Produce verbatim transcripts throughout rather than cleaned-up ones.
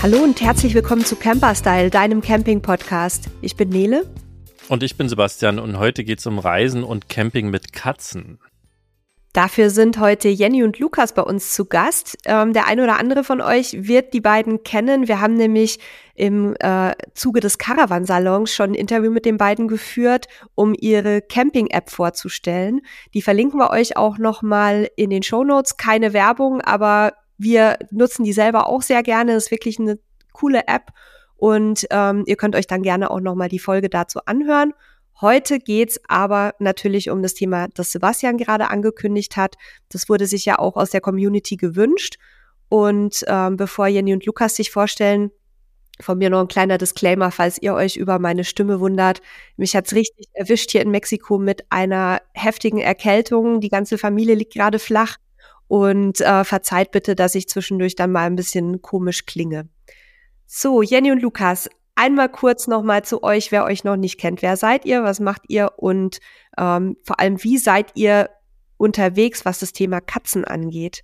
Hallo und herzlich willkommen zu Camperstyle, deinem Camping-Podcast. Ich bin Nele. Und ich bin Sebastian und heute geht es um Reisen und Camping mit Katzen. Dafür sind heute Jenny und Lukas bei uns zu Gast. Ähm, der eine oder andere von euch wird die beiden kennen. Wir haben nämlich im äh, Zuge des Caravan-Salons schon ein Interview mit den beiden geführt, um ihre Camping-App vorzustellen. Die verlinken wir euch auch nochmal in den Shownotes. Keine Werbung, aber wir nutzen die selber auch sehr gerne. Das ist wirklich eine coole App und ähm, ihr könnt euch dann gerne auch nochmal die Folge dazu anhören. Heute geht's aber natürlich um das Thema, das Sebastian gerade angekündigt hat. Das wurde sich ja auch aus der Community gewünscht. Und ähm, bevor Jenny und Lukas sich vorstellen, von mir noch ein kleiner Disclaimer, falls ihr euch über meine Stimme wundert. Mich hat's richtig erwischt hier in Mexiko mit einer heftigen Erkältung. Die ganze Familie liegt gerade flach. Und äh, verzeiht bitte, dass ich zwischendurch dann mal ein bisschen komisch klinge. So, Jenny und Lukas, einmal kurz nochmal zu euch, wer euch noch nicht kennt. Wer seid ihr, was macht ihr und ähm, vor allem, wie seid ihr unterwegs, was das Thema Katzen angeht?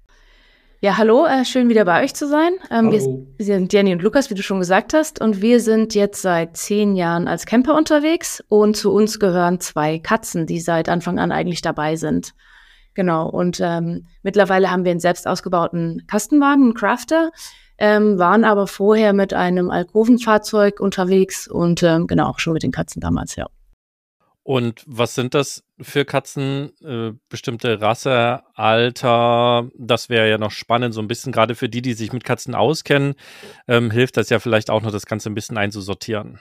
Ja, hallo, äh, schön wieder bei euch zu sein. Ähm, wir, wir sind Jenny und Lukas, wie du schon gesagt hast, und wir sind jetzt seit zehn Jahren als Camper unterwegs und zu uns gehören zwei Katzen, die seit Anfang an eigentlich dabei sind. Genau, und ähm, mittlerweile haben wir einen selbst ausgebauten Kastenwagen, einen Crafter, ähm, waren aber vorher mit einem Alkovenfahrzeug unterwegs und ähm, genau, auch schon mit den Katzen damals, ja. Und was sind das für Katzen? Äh, bestimmte Rasse, Alter? Das wäre ja noch spannend, so ein bisschen, gerade für die, die sich mit Katzen auskennen, ähm, hilft das ja vielleicht auch noch, das Ganze ein bisschen einzusortieren.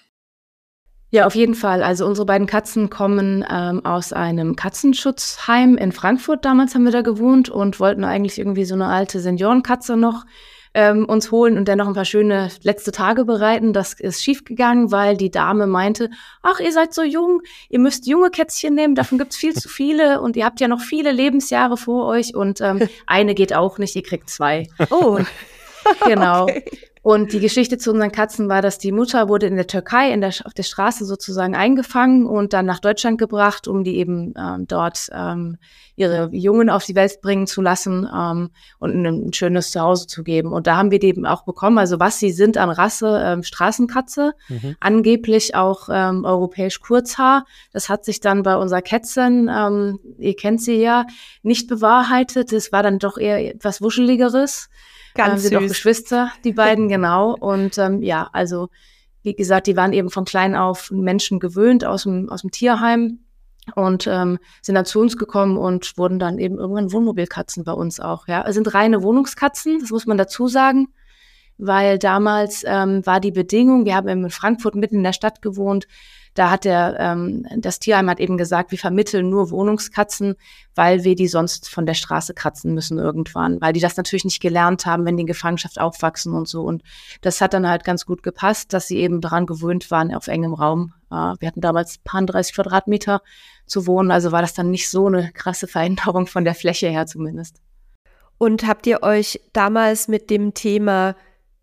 Ja, auf jeden Fall. Also unsere beiden Katzen kommen ähm, aus einem Katzenschutzheim in Frankfurt. Damals haben wir da gewohnt und wollten eigentlich irgendwie so eine alte Seniorenkatze noch ähm, uns holen und dann noch ein paar schöne letzte Tage bereiten. Das ist schiefgegangen, weil die Dame meinte, ach, ihr seid so jung, ihr müsst junge Kätzchen nehmen, davon gibt's viel zu viele und ihr habt ja noch viele Lebensjahre vor euch und ähm, eine geht auch nicht, ihr kriegt zwei. Oh, genau. Okay. Und die Geschichte zu unseren Katzen war, dass die Mutter wurde in der Türkei in der, auf der Straße sozusagen eingefangen und dann nach Deutschland gebracht, um die eben ähm, dort ähm, ihre Jungen auf die Welt bringen zu lassen ähm, und ein, ein schönes Zuhause zu geben. Und da haben wir die eben auch bekommen. Also was sie sind an Rasse, ähm, Straßenkatze, mhm. angeblich auch ähm, europäisch Kurzhaar. Das hat sich dann bei unserer Kätzchen, ähm, ihr kennt sie ja, nicht bewahrheitet. Es war dann doch eher etwas Wuscheligeres. Ganz ähm, sind süß. auch Geschwister, die beiden, genau. Und ähm, ja, also wie gesagt, die waren eben von klein auf Menschen gewöhnt aus dem, aus dem Tierheim und ähm, sind dann zu uns gekommen und wurden dann eben irgendwann Wohnmobilkatzen bei uns auch. Ja, es sind reine Wohnungskatzen, das muss man dazu sagen, weil damals ähm, war die Bedingung, wir haben eben in Frankfurt mitten in der Stadt gewohnt, da hat der, ähm, das Tierheim hat eben gesagt, wir vermitteln nur Wohnungskatzen, weil wir die sonst von der Straße kratzen müssen irgendwann, weil die das natürlich nicht gelernt haben, wenn die in Gefangenschaft aufwachsen und so. Und das hat dann halt ganz gut gepasst, dass sie eben daran gewöhnt waren, auf engem Raum. Äh, wir hatten damals ein paar dreißig Quadratmeter zu wohnen, also war das dann nicht so eine krasse Veränderung von der Fläche her zumindest. Und habt ihr euch damals mit dem Thema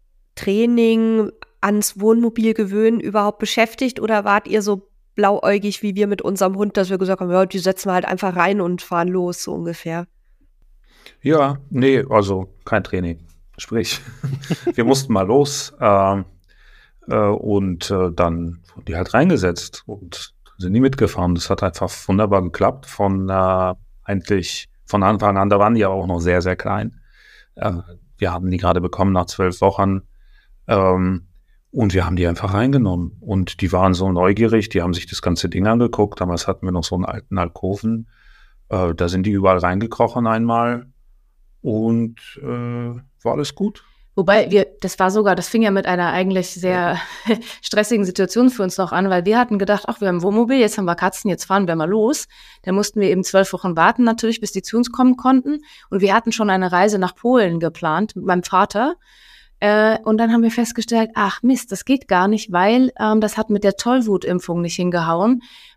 Training ans Wohnmobil gewöhnen überhaupt beschäftigt oder wart ihr so blauäugig wie wir mit unserem Hund, dass wir gesagt haben, ja, die setzen wir halt einfach rein und fahren los, so ungefähr? Ja, nee, also kein Training. Sprich, wir mussten mal los äh, äh, und äh, dann wurden die halt reingesetzt und sind die mitgefahren. Das hat einfach wunderbar geklappt. Von äh, eigentlich von Anfang an, da waren die aber auch noch sehr, sehr klein. Äh, wir haben die gerade bekommen nach zwölf Wochen. Ähm, Und wir haben die einfach reingenommen. Und die waren so neugierig, die haben sich das ganze Ding angeguckt. Damals hatten wir noch so einen alten Alkoven. Äh, da sind die überall reingekrochen einmal. Und äh, war alles gut. Wobei wir, das war sogar, das fing ja mit einer eigentlich sehr stressigen Situation für uns noch an, weil wir hatten gedacht, ach, wir haben ein Wohnmobil, jetzt haben wir Katzen, jetzt fahren wir mal los. Dann mussten wir eben zwölf Wochen warten natürlich, bis die zu uns kommen konnten. Und wir hatten schon eine Reise nach Polen geplant mit meinem Vater. Äh, und dann haben wir festgestellt, ach Mist, das geht gar nicht, weil ähm, das hat mit der Tollwutimpfung nicht hingehauen,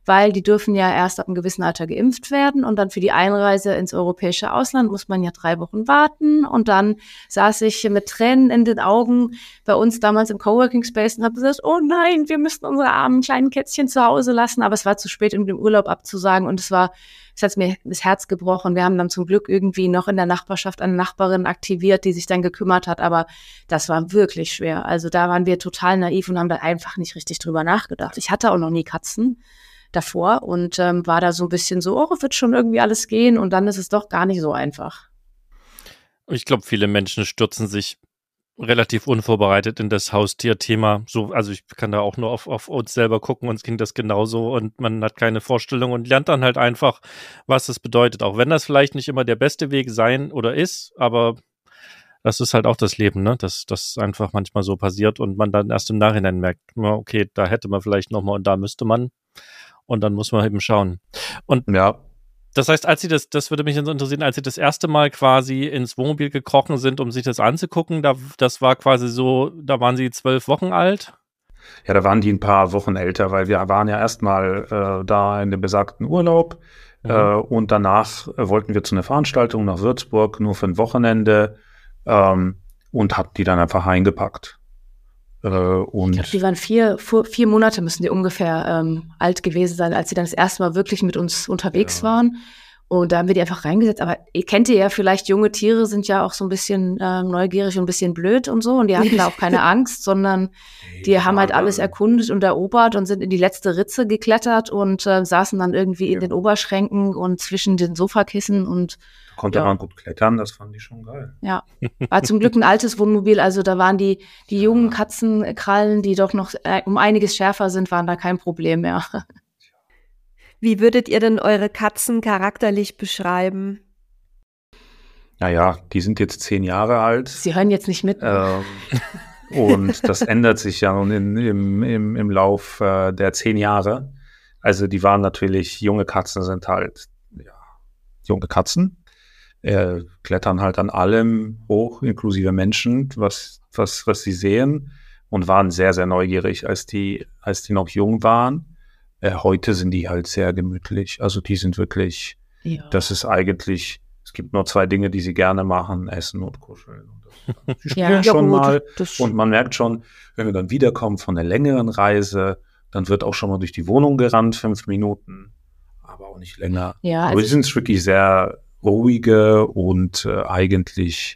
weil die dürfen ja erst ab einem gewissen Alter geimpft werden und dann für die Einreise ins europäische Ausland muss man ja drei Wochen warten und dann saß ich mit Tränen in den Augen bei uns damals im Coworking Space und habe gesagt, oh nein, wir müssen unsere armen kleinen Kätzchen zu Hause lassen, aber es war zu spät, um den Urlaub abzusagen und es war, es hat mir das Herz gebrochen. Wir haben dann zum Glück irgendwie noch in der Nachbarschaft eine Nachbarin aktiviert, die sich dann gekümmert hat, aber das war wirklich schwer. Also da waren wir total naiv und haben da einfach nicht richtig drüber nachgedacht. Ich hatte auch noch nie Katzen davor und ähm, war da so ein bisschen so, oh, wird schon irgendwie alles gehen und dann ist es doch gar nicht so einfach. Ich glaube, viele Menschen stürzen sich relativ unvorbereitet in das Haustierthema. So, also ich kann da auch nur auf, auf uns selber gucken, uns ging das genauso und man hat keine Vorstellung und lernt dann halt einfach, was das bedeutet. Auch wenn das vielleicht nicht immer der beste Weg sein oder ist, aber das ist halt auch das Leben, ne? Dass das einfach manchmal so passiert und man dann erst im Nachhinein merkt, okay, da hätte man vielleicht nochmal und da müsste man. Und dann muss man eben schauen. Und ja. Das heißt, als Sie das, das würde mich jetzt interessieren, als Sie das erste Mal quasi ins Wohnmobil gekrochen sind, um sich das anzugucken, da, das war quasi so, da waren Sie zwölf Wochen alt? Ja, da waren die ein paar Wochen älter, weil wir waren ja erstmal äh, da in dem besagten Urlaub mhm. äh, und danach äh, wollten wir zu einer Veranstaltung nach Würzburg, nur für ein Wochenende ähm, und hatten die dann einfach eingepackt. Äh, und ich glaube, die waren vier, vier Monate müssen die ungefähr ähm, alt gewesen sein, als sie dann das erste Mal wirklich mit uns unterwegs ja. waren. Und da haben wir die einfach reingesetzt. Aber ihr kennt ihr ja vielleicht, junge Tiere sind ja auch so ein bisschen äh, neugierig und ein bisschen blöd und so. Und die hatten da auch keine Angst, sondern die ja, haben halt alles erkundet und erobert und sind in die letzte Ritze geklettert und äh, saßen dann irgendwie ja. in den Oberschränken und zwischen den Sofakissen und da konnte ja. man gut klettern, das fand ich schon geil. Ja, war zum Glück ein altes Wohnmobil, also da waren die, die ja. jungen Katzenkrallen, die doch noch äh, um einiges schärfer sind, waren da kein Problem mehr. Wie würdet ihr denn eure Katzen charakterlich beschreiben? Naja, die sind jetzt zehn Jahre alt. Sie hören jetzt nicht mit. Ähm, und das ändert sich ja nun in, im, im, im Lauf äh, der zehn Jahre. Also die waren natürlich, junge Katzen sind halt ja, junge Katzen. Äh, klettern halt an allem hoch, inklusive Menschen, was, was, was sie sehen. Und waren sehr, sehr neugierig, als die, als die noch jung waren. Äh, heute sind die halt sehr gemütlich. Also die sind wirklich, ja. das ist eigentlich, es gibt nur zwei Dinge, die sie gerne machen, essen und kuscheln. Und das, sie spielen ja, schon ja, mal. Das, und man merkt schon, wenn wir dann wiederkommen von einer längeren Reise, dann wird auch schon mal durch die Wohnung gerannt, fünf Minuten, aber auch nicht länger. Ja, aber also die sind wirklich sehr ruhige und äh, eigentlich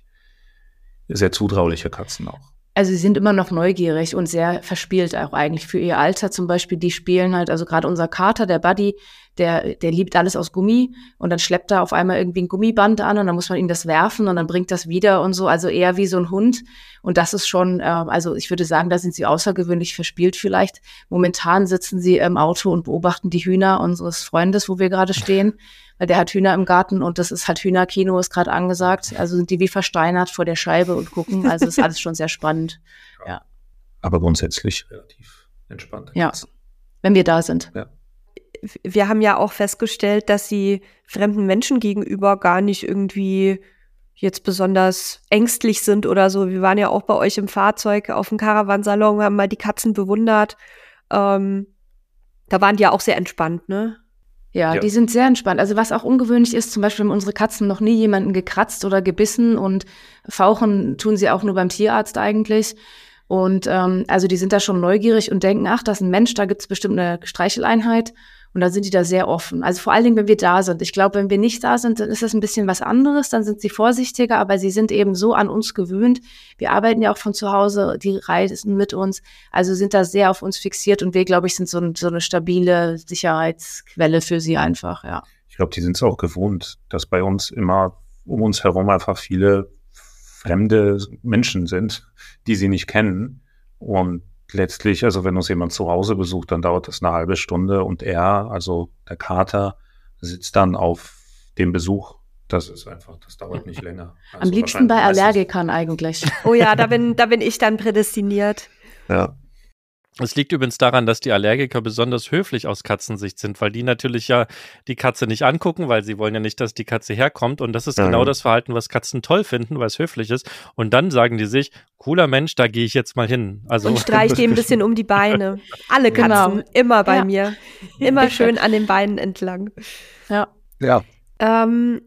sehr zutrauliche Katzen auch. Also sie sind immer noch neugierig und sehr verspielt auch eigentlich für ihr Alter. Zum Beispiel, die spielen halt, also gerade unser Kater, der Buddy, der der liebt alles aus Gummi und dann schleppt er auf einmal irgendwie ein Gummiband an und dann muss man ihm das werfen und dann bringt das wieder und so. Also eher wie so ein Hund. Und das ist schon, äh, also ich würde sagen, da sind sie außergewöhnlich verspielt vielleicht. Momentan sitzen sie im Auto und beobachten die Hühner unseres Freundes, wo wir gerade stehen. Weil der hat Hühner im Garten und das ist halt Hühnerkino, ist gerade angesagt. Also sind die wie versteinert vor der Scheibe und gucken. Also ist alles schon sehr spannend. Ja. Aber grundsätzlich relativ entspannt. Ja, wenn wir da sind. Ja. Wir haben ja auch festgestellt, dass sie fremden Menschen gegenüber gar nicht irgendwie jetzt besonders ängstlich sind oder so. Wir waren ja auch bei euch im Fahrzeug auf dem Caravansalon, haben mal die Katzen bewundert. Ähm, da waren die ja auch sehr entspannt, ne? Ja, ja, die sind sehr entspannt. Also was auch ungewöhnlich ist, zum Beispiel haben unsere Katzen noch nie jemanden gekratzt oder gebissen und fauchen tun sie auch nur beim Tierarzt eigentlich. Und ähm, also die sind da schon neugierig und denken, ach, das ist ein Mensch, da gibt's bestimmt eine Streicheleinheit. Und da sind die da sehr offen. Also vor allen Dingen, wenn wir da sind. Ich glaube, wenn wir nicht da sind, dann ist das ein bisschen was anderes. Dann sind sie vorsichtiger, aber sie sind eben so an uns gewöhnt. Wir arbeiten ja auch von zu Hause, die reisen mit uns. Also sind da sehr auf uns fixiert. Und wir, glaube ich, sind so, ein, so eine stabile Sicherheitsquelle für sie einfach, ja. Ich glaube, die sind es auch gewohnt, dass bei uns immer um uns herum einfach viele fremde Menschen sind, die sie nicht kennen. Und letztlich, also wenn uns jemand zu Hause besucht, dann dauert das eine halbe Stunde und er, also der Kater, sitzt dann auf dem Besuch. Das ist einfach, das dauert nicht länger. Also am liebsten bei Allergikern eigentlich. Oh ja, da bin, da bin ich dann prädestiniert. Ja. Es liegt übrigens daran, dass die Allergiker besonders höflich aus Katzensicht sind, weil die natürlich ja die Katze nicht angucken, weil sie wollen ja nicht, dass die Katze herkommt. Und das ist mhm. genau das Verhalten, was Katzen toll finden, weil es höflich ist. Und dann sagen die sich, cooler Mensch, da gehe ich jetzt mal hin. Also und streicht dem ein bisschen um die Beine. Alle Katzen, genau. immer bei ja. mir. Immer schön an den Beinen entlang. Ja. Ja. Ähm,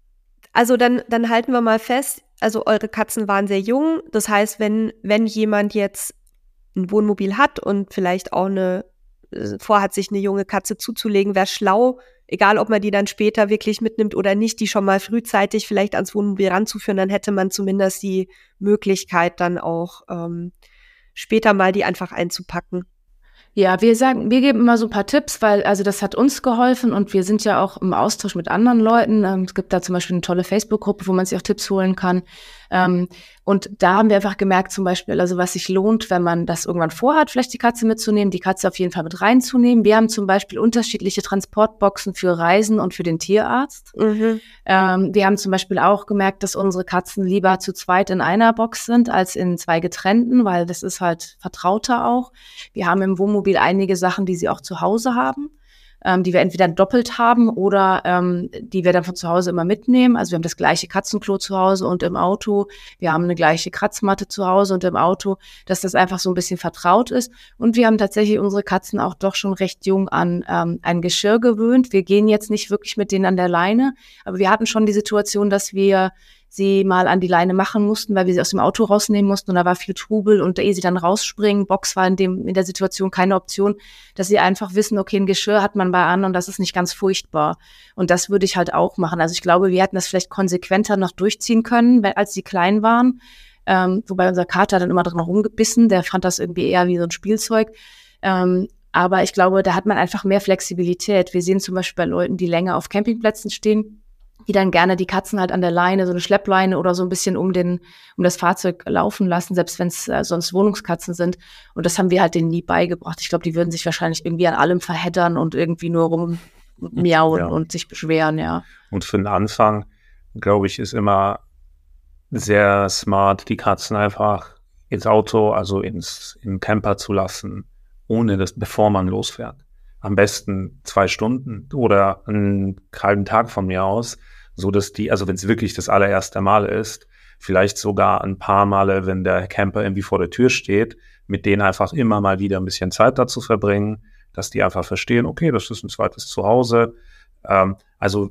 also dann, dann halten wir mal fest, also eure Katzen waren sehr jung. Das heißt, wenn, wenn jemand jetzt ein Wohnmobil hat und vielleicht auch eine vorhat, sich eine junge Katze zuzulegen, wäre schlau, egal ob man die dann später wirklich mitnimmt oder nicht, die schon mal frühzeitig vielleicht ans Wohnmobil ranzuführen, dann hätte man zumindest die Möglichkeit, dann auch ähm, später mal die einfach einzupacken. Ja, wir sagen, wir geben immer so ein paar Tipps, weil, also das hat uns geholfen und wir sind ja auch im Austausch mit anderen Leuten. Ähm, es gibt da zum Beispiel eine tolle Facebook-Gruppe, wo man sich auch Tipps holen kann. Ähm, und da haben wir einfach gemerkt, zum Beispiel, also was sich lohnt, wenn man das irgendwann vorhat, vielleicht die Katze mitzunehmen, die Katze auf jeden Fall mit reinzunehmen. Wir haben zum Beispiel unterschiedliche Transportboxen für Reisen und für den Tierarzt. Mhm. Ähm, wir haben zum Beispiel auch gemerkt, dass unsere Katzen lieber zu zweit in einer Box sind, als in zwei getrennten, weil das ist halt vertrauter auch. Wir haben im Wohnmobil einige Sachen, die sie auch zu Hause haben, ähm, die wir entweder doppelt haben oder ähm, die wir dann von zu Hause immer mitnehmen. Also wir haben das gleiche Katzenklo zu Hause und im Auto. Wir haben eine gleiche Kratzmatte zu Hause und im Auto, dass das einfach so ein bisschen vertraut ist. Und wir haben tatsächlich unsere Katzen auch doch schon recht jung an ähm, ein Geschirr gewöhnt. Wir gehen jetzt nicht wirklich mit denen an der Leine, aber wir hatten schon die Situation, dass wir sie mal an die Leine machen mussten, weil wir sie aus dem Auto rausnehmen mussten und da war viel Trubel und ehe sie dann rausspringen, Box war in dem in der Situation keine Option, dass sie einfach wissen, okay, ein Geschirr hat man bei an und das ist nicht ganz furchtbar. Und das würde ich halt auch machen. Also ich glaube, wir hätten das vielleicht konsequenter noch durchziehen können, weil, als sie klein waren. Ähm, wobei unser Kater dann immer drin rumgebissen, der fand das irgendwie eher wie so ein Spielzeug. Ähm, aber ich glaube, da hat man einfach mehr Flexibilität. Wir sehen zum Beispiel bei Leuten, die länger auf Campingplätzen stehen, die dann gerne die Katzen halt an der Leine, so eine Schleppleine oder so ein bisschen um den um das Fahrzeug laufen lassen, selbst wenn es äh, sonst Wohnungskatzen sind. Und das haben wir halt denen nie beigebracht. Ich glaube, die würden sich wahrscheinlich irgendwie an allem verheddern und irgendwie nur rummiauen ja. und sich beschweren, ja. Und für den Anfang, glaube ich, ist immer sehr smart, die Katzen einfach ins Auto, also ins in den Camper zu lassen, ohne das, bevor man losfährt. Am besten zwei Stunden oder einen halben Tag von mir aus, so dass die, also wenn es wirklich das allererste Mal ist, vielleicht sogar ein paar Male, wenn der Camper irgendwie vor der Tür steht, mit denen einfach immer mal wieder ein bisschen Zeit dazu verbringen, dass die einfach verstehen, okay, das ist ein zweites Zuhause. Ähm, also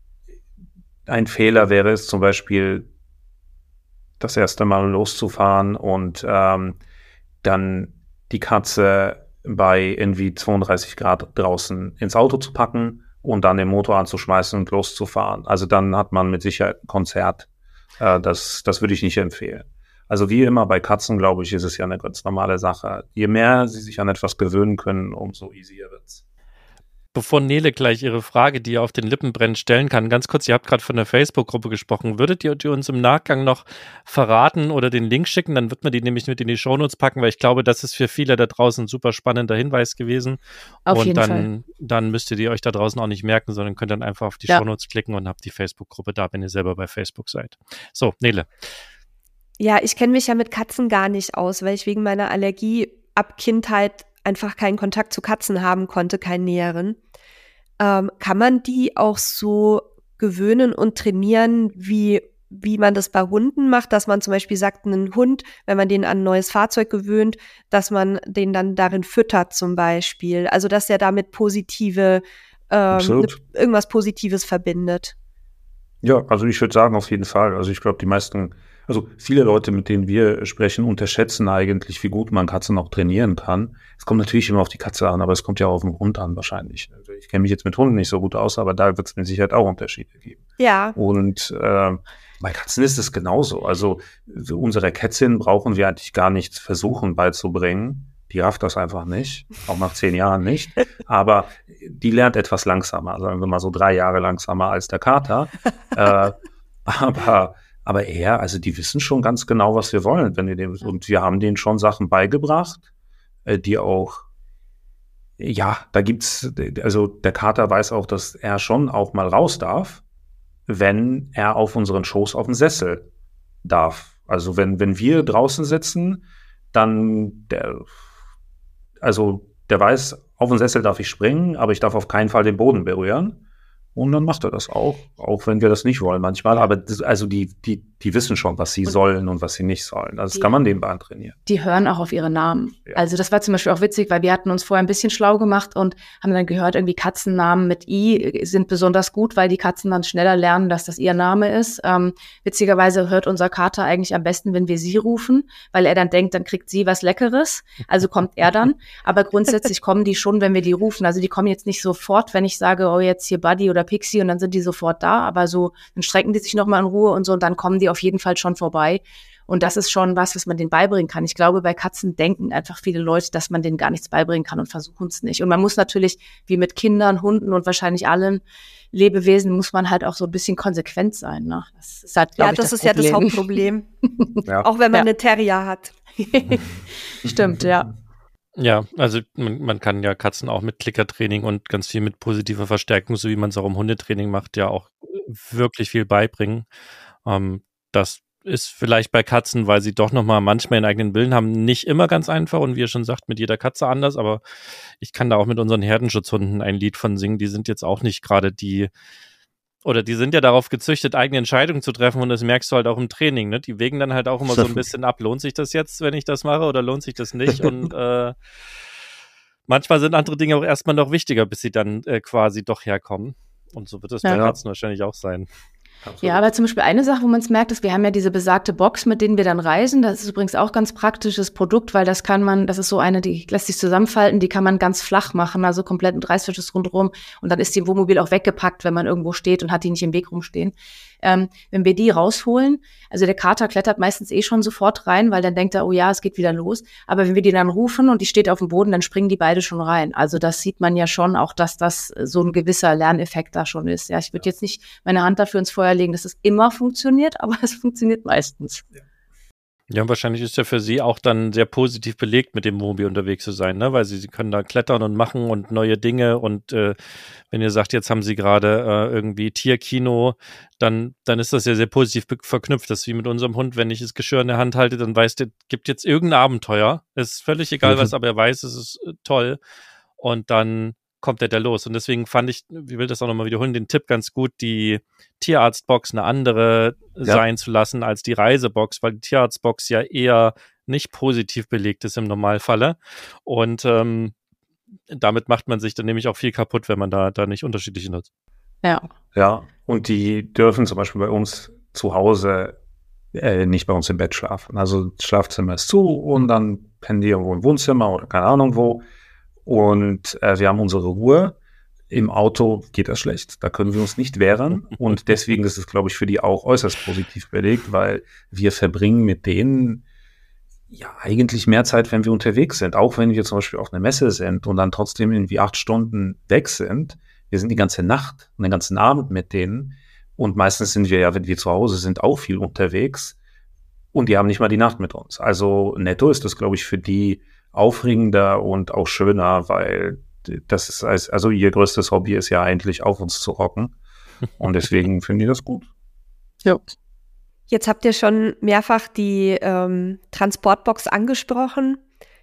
ein Fehler wäre es zum Beispiel, das erste Mal loszufahren und ähm, dann die Katze bei irgendwie zweiunddreißig Grad draußen ins Auto zu packen und dann den Motor anzuschmeißen und loszufahren. Also dann hat man mit Sicherheit ein Konzert. Äh, das, das würde ich nicht empfehlen. Also wie immer bei Katzen, glaube ich, ist es ja eine ganz normale Sache. Je mehr sie sich an etwas gewöhnen können, umso easier wird's. Bevor Nele gleich ihre Frage, die ihr auf den Lippen brennt, stellen kann, ganz kurz, ihr habt gerade von der Facebook-Gruppe gesprochen. Würdet ihr die uns im Nachgang noch verraten oder den Link schicken? Dann wird man die nämlich mit in die Shownotes packen, weil ich glaube, das ist für viele da draußen ein super spannender Hinweis gewesen. Auf und jeden dann, Fall. dann müsstet ihr euch da draußen auch nicht merken, sondern könnt dann einfach auf die Ja. Shownotes klicken und habt die Facebook-Gruppe da, wenn ihr selber bei Facebook seid. So, Nele. Ja, ich kenne mich ja mit Katzen gar nicht aus, weil ich wegen meiner Allergie ab Kindheit einfach keinen Kontakt zu Katzen haben konnte, keinen näheren. Ähm, kann man die auch so gewöhnen und trainieren, wie, wie man das bei Hunden macht, dass man zum Beispiel sagt, einen Hund, wenn man den an ein neues Fahrzeug gewöhnt, dass man den dann darin füttert zum Beispiel. Also dass er damit positive, ähm, ne, irgendwas Positives verbindet. Ja, also ich würde sagen, auf jeden Fall. Also ich glaube, die meisten, also viele Leute, mit denen wir sprechen, unterschätzen eigentlich, wie gut man Katzen auch trainieren kann. Es kommt natürlich immer auf die Katze an, aber es kommt ja auch auf den Hund an wahrscheinlich. Also ich kenne mich jetzt mit Hunden nicht so gut aus, aber da wird es mit Sicherheit auch Unterschiede geben. Ja. Und äh, bei Katzen ist es genauso. Also unsere Kätzin brauchen wir eigentlich gar nicht versuchen beizubringen. Die rafft das einfach nicht, auch nach zehn Jahren nicht. Aber die lernt etwas langsamer, sagen wir mal so drei Jahre langsamer als der Kater. äh, aber aber eher, also die wissen schon ganz genau, was wir wollen, wenn wir dem, und wir haben denen schon Sachen beigebracht, äh, die auch, ja, da gibt's, also der Kater weiß auch, dass er schon auch mal raus darf, wenn er auf unseren Schoß auf den Sessel darf. Also wenn wenn wir draußen sitzen, dann der also der weiß, auf den Sessel darf ich springen, aber ich darf auf keinen Fall den Boden berühren. Und dann macht er das auch, auch wenn wir das nicht wollen manchmal. Aber das, also die, die, die wissen schon, was sie und sollen und was sie nicht sollen. Also das kann man nebenbei trainieren. Die hören auch auf ihre Namen. Ja. Also das war zum Beispiel auch witzig, weil wir hatten uns vorher ein bisschen schlau gemacht und haben dann gehört, irgendwie Katzennamen mit I sind besonders gut, weil die Katzen dann schneller lernen, dass das ihr Name ist. Ähm, witzigerweise hört unser Kater eigentlich am besten, wenn wir sie rufen, weil er dann denkt, dann kriegt sie was Leckeres. Also kommt er dann. Aber grundsätzlich kommen die schon, wenn wir die rufen. Also die kommen jetzt nicht sofort, wenn ich sage, oh jetzt hier Buddy oder Pixie und dann sind die sofort da, aber so, dann strecken die sich nochmal in Ruhe und so und dann kommen die auf jeden Fall schon vorbei. Und das ist schon was, was man denen beibringen kann. Ich glaube, bei Katzen denken einfach viele Leute, dass man denen gar nichts beibringen kann und versuchen es nicht. Und man muss natürlich, wie mit Kindern, Hunden und wahrscheinlich allen Lebewesen, muss man halt auch so ein bisschen konsequent sein. Ne? Das ist halt, ja, ich, das, das ist ja das Hauptproblem. Ja. Auch wenn man ja. eine Terrier hat. Stimmt, ja. Ja, also man, man kann ja Katzen auch mit Klickertraining und ganz viel mit positiver Verstärkung, so wie man es auch im Hundetraining macht, ja auch wirklich viel beibringen. Ähm, das ist vielleicht bei Katzen, weil sie doch nochmal manchmal ihren eigenen Willen haben, nicht immer ganz einfach und wie ihr schon sagt, mit jeder Katze anders, aber ich kann da auch mit unseren Herdenschutzhunden ein Lied von singen, die sind jetzt auch nicht gerade die, oder die sind ja darauf gezüchtet, eigene Entscheidungen zu treffen und das merkst du halt auch im Training, ne? Die wägen dann halt auch immer so ein bisschen ab, lohnt sich das jetzt, wenn ich das mache oder lohnt sich das nicht und äh, manchmal sind andere Dinge auch erstmal noch wichtiger, bis sie dann äh, quasi doch herkommen und so wird es ja. bei Katzen wahrscheinlich auch sein. Absolut. Ja, aber zum Beispiel eine Sache, wo man es merkt, ist, wir haben ja diese besagte Box, mit denen wir dann reisen. Das ist übrigens auch ganz praktisches Produkt, weil das kann man, das ist so eine, die lässt sich zusammenfalten, die kann man ganz flach machen, also komplett mit Reißverschluss rundherum. Und dann ist die im Wohnmobil auch weggepackt, wenn man irgendwo steht und hat die nicht im Weg rumstehen. Ähm, wenn wir die rausholen, also der Kater klettert meistens eh schon sofort rein, weil dann denkt er, oh ja, es geht wieder los. Aber wenn wir die dann rufen und die steht auf dem Boden, dann springen die beide schon rein. Also das sieht man ja schon auch, dass das so ein gewisser Lerneffekt da schon ist. Ja, ich würde jetzt nicht meine Hand dafür ins Feuer legen, dass es immer funktioniert, aber es funktioniert meistens. Ja. Ja, und wahrscheinlich ist ja für sie auch dann sehr positiv belegt, mit dem Wohnmobil unterwegs zu sein, ne? Weil sie, sie können da klettern und machen und neue Dinge und äh, wenn ihr sagt, jetzt haben sie gerade äh, irgendwie Tierkino, dann dann ist das ja sehr positiv be- verknüpft. Das ist wie mit unserem Hund, wenn ich das Geschirr in der Hand halte, dann weiß der, gibt jetzt irgendein Abenteuer. Ist völlig egal was, aber er weiß, es ist äh, toll und dann kommt der da los. Und deswegen fand ich, ich will das auch nochmal wiederholen, den Tipp ganz gut, die Tierarztbox eine andere ja. sein zu lassen als die Reisebox, weil die Tierarztbox ja eher nicht positiv belegt ist im Normalfalle. Und ähm, damit macht man sich dann nämlich auch viel kaputt, wenn man da, da nicht unterschiedliche nutzt. Ja. Ja, und die dürfen zum Beispiel bei uns zu Hause äh, nicht bei uns im Bett schlafen. Also das Schlafzimmer ist zu und dann pennen die irgendwo im Wohnzimmer oder keine Ahnung wo. Und äh, wir haben unsere Ruhe. Im Auto geht das schlecht. Da können wir uns nicht wehren. Und deswegen ist es, glaube ich, für die auch äußerst positiv belegt, weil wir verbringen mit denen ja eigentlich mehr Zeit, wenn wir unterwegs sind. Auch wenn wir zum Beispiel auf einer Messe sind und dann trotzdem irgendwie acht Stunden weg sind. Wir sind die ganze Nacht und den ganzen Abend mit denen. Und meistens sind wir ja, wenn wir zu Hause sind, auch viel unterwegs. Und die haben nicht mal die Nacht mit uns. Also netto ist das, glaube ich, für die aufregender und auch schöner, weil das ist, also ihr größtes Hobby ist ja eigentlich auf uns zu rocken und deswegen finde ich das gut. Ja. Jetzt habt ihr schon mehrfach die ähm, Transportbox angesprochen.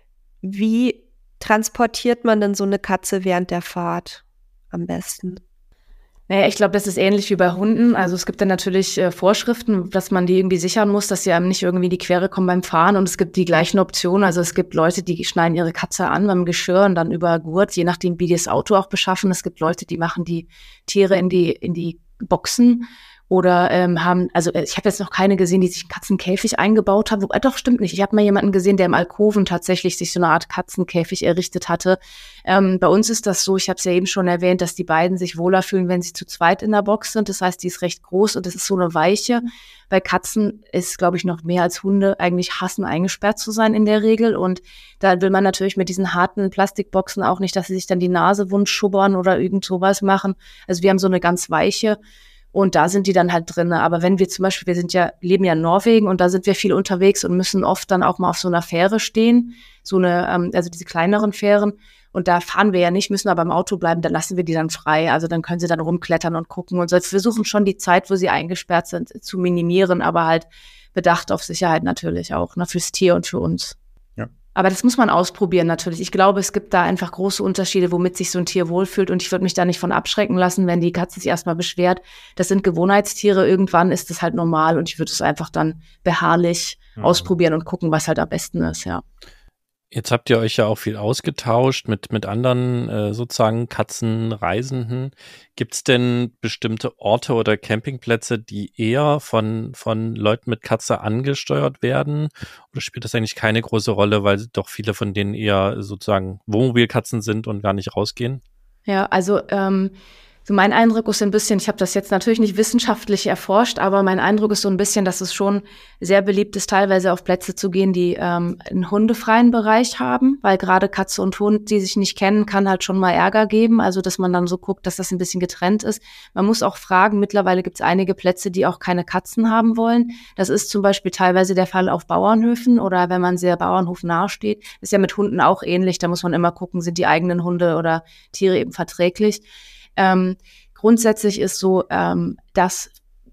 Wie transportiert man denn so eine Katze während der Fahrt am besten? Naja, ich glaube, das ist ähnlich wie bei Hunden. Also es gibt dann natürlich äh, Vorschriften, dass man die irgendwie sichern muss, dass sie einem nicht irgendwie in die Quere kommen beim Fahren. Und es gibt die gleichen Optionen. Also es gibt Leute, die schneiden ihre Katze an beim Geschirr und dann über Gurt, je nachdem, wie die das Auto auch beschaffen. Es gibt Leute, die machen die Tiere in die in die Boxen. Oder ähm, haben, also ich habe jetzt noch keine gesehen, die sich einen Katzenkäfig eingebaut haben. Wobei, doch, stimmt nicht. Ich habe mal jemanden gesehen, der im Alkoven tatsächlich sich so eine Art Katzenkäfig errichtet hatte. Ähm, bei uns ist das so, ich habe es ja eben schon erwähnt, dass die beiden sich wohler fühlen, wenn sie zu zweit in der Box sind. Das heißt, die ist recht groß und das ist so eine weiche. Bei Katzen ist, glaube ich, noch mehr als Hunde eigentlich hassen, eingesperrt zu sein in der Regel. Und da will man natürlich mit diesen harten Plastikboxen auch nicht, dass sie sich dann die Nase wund schubbern oder irgend sowas machen. Also wir haben so eine ganz weiche. Und da sind die dann halt drin. Aber wenn wir zum Beispiel, wir sind ja, leben ja in Norwegen und da sind wir viel unterwegs und müssen oft dann auch mal auf so einer Fähre stehen. So eine, ähm, also diese kleineren Fähren. Und da fahren wir ja nicht, müssen aber im Auto bleiben, dann lassen wir die dann frei. Also dann können sie dann rumklettern und gucken und so. Wir versuchen schon die Zeit, wo sie eingesperrt sind, zu minimieren, aber halt bedacht auf Sicherheit natürlich auch, ne, fürs Tier und für uns. Ja. Aber das muss man ausprobieren natürlich. Ich glaube, es gibt da einfach große Unterschiede, womit sich so ein Tier wohlfühlt. Und ich würde mich da nicht von abschrecken lassen, wenn die Katze sich erstmal beschwert. Das sind Gewohnheitstiere. Irgendwann ist das halt normal. Und ich würde es einfach dann beharrlich mhm. ausprobieren und gucken, was halt am besten ist, ja. Jetzt habt ihr euch ja auch viel ausgetauscht mit, mit anderen äh, sozusagen Katzenreisenden. Gibt es denn bestimmte Orte oder Campingplätze, die eher von, von Leuten mit Katze angesteuert werden? Oder spielt das eigentlich keine große Rolle, weil doch viele von denen eher sozusagen Wohnmobilkatzen sind und gar nicht rausgehen? Ja, also ähm, so mein Eindruck ist so ein bisschen, ich habe das jetzt natürlich nicht wissenschaftlich erforscht, aber mein Eindruck ist so ein bisschen, dass es schon sehr beliebt ist, teilweise auf Plätze zu gehen, die ähm, einen hundefreien Bereich haben, weil gerade Katze und Hund, die sich nicht kennen, kann halt schon mal Ärger geben, also dass man dann so guckt, dass das ein bisschen getrennt ist. Man muss auch fragen, mittlerweile gibt es einige Plätze, die auch keine Katzen haben wollen. Das ist zum Beispiel teilweise der Fall auf Bauernhöfen oder wenn man sehr Bauernhof nahe steht. Ist ja mit Hunden auch ähnlich, da muss man immer gucken, sind die eigenen Hunde oder Tiere eben verträglich. Ähm, grundsätzlich ist so, ähm, dass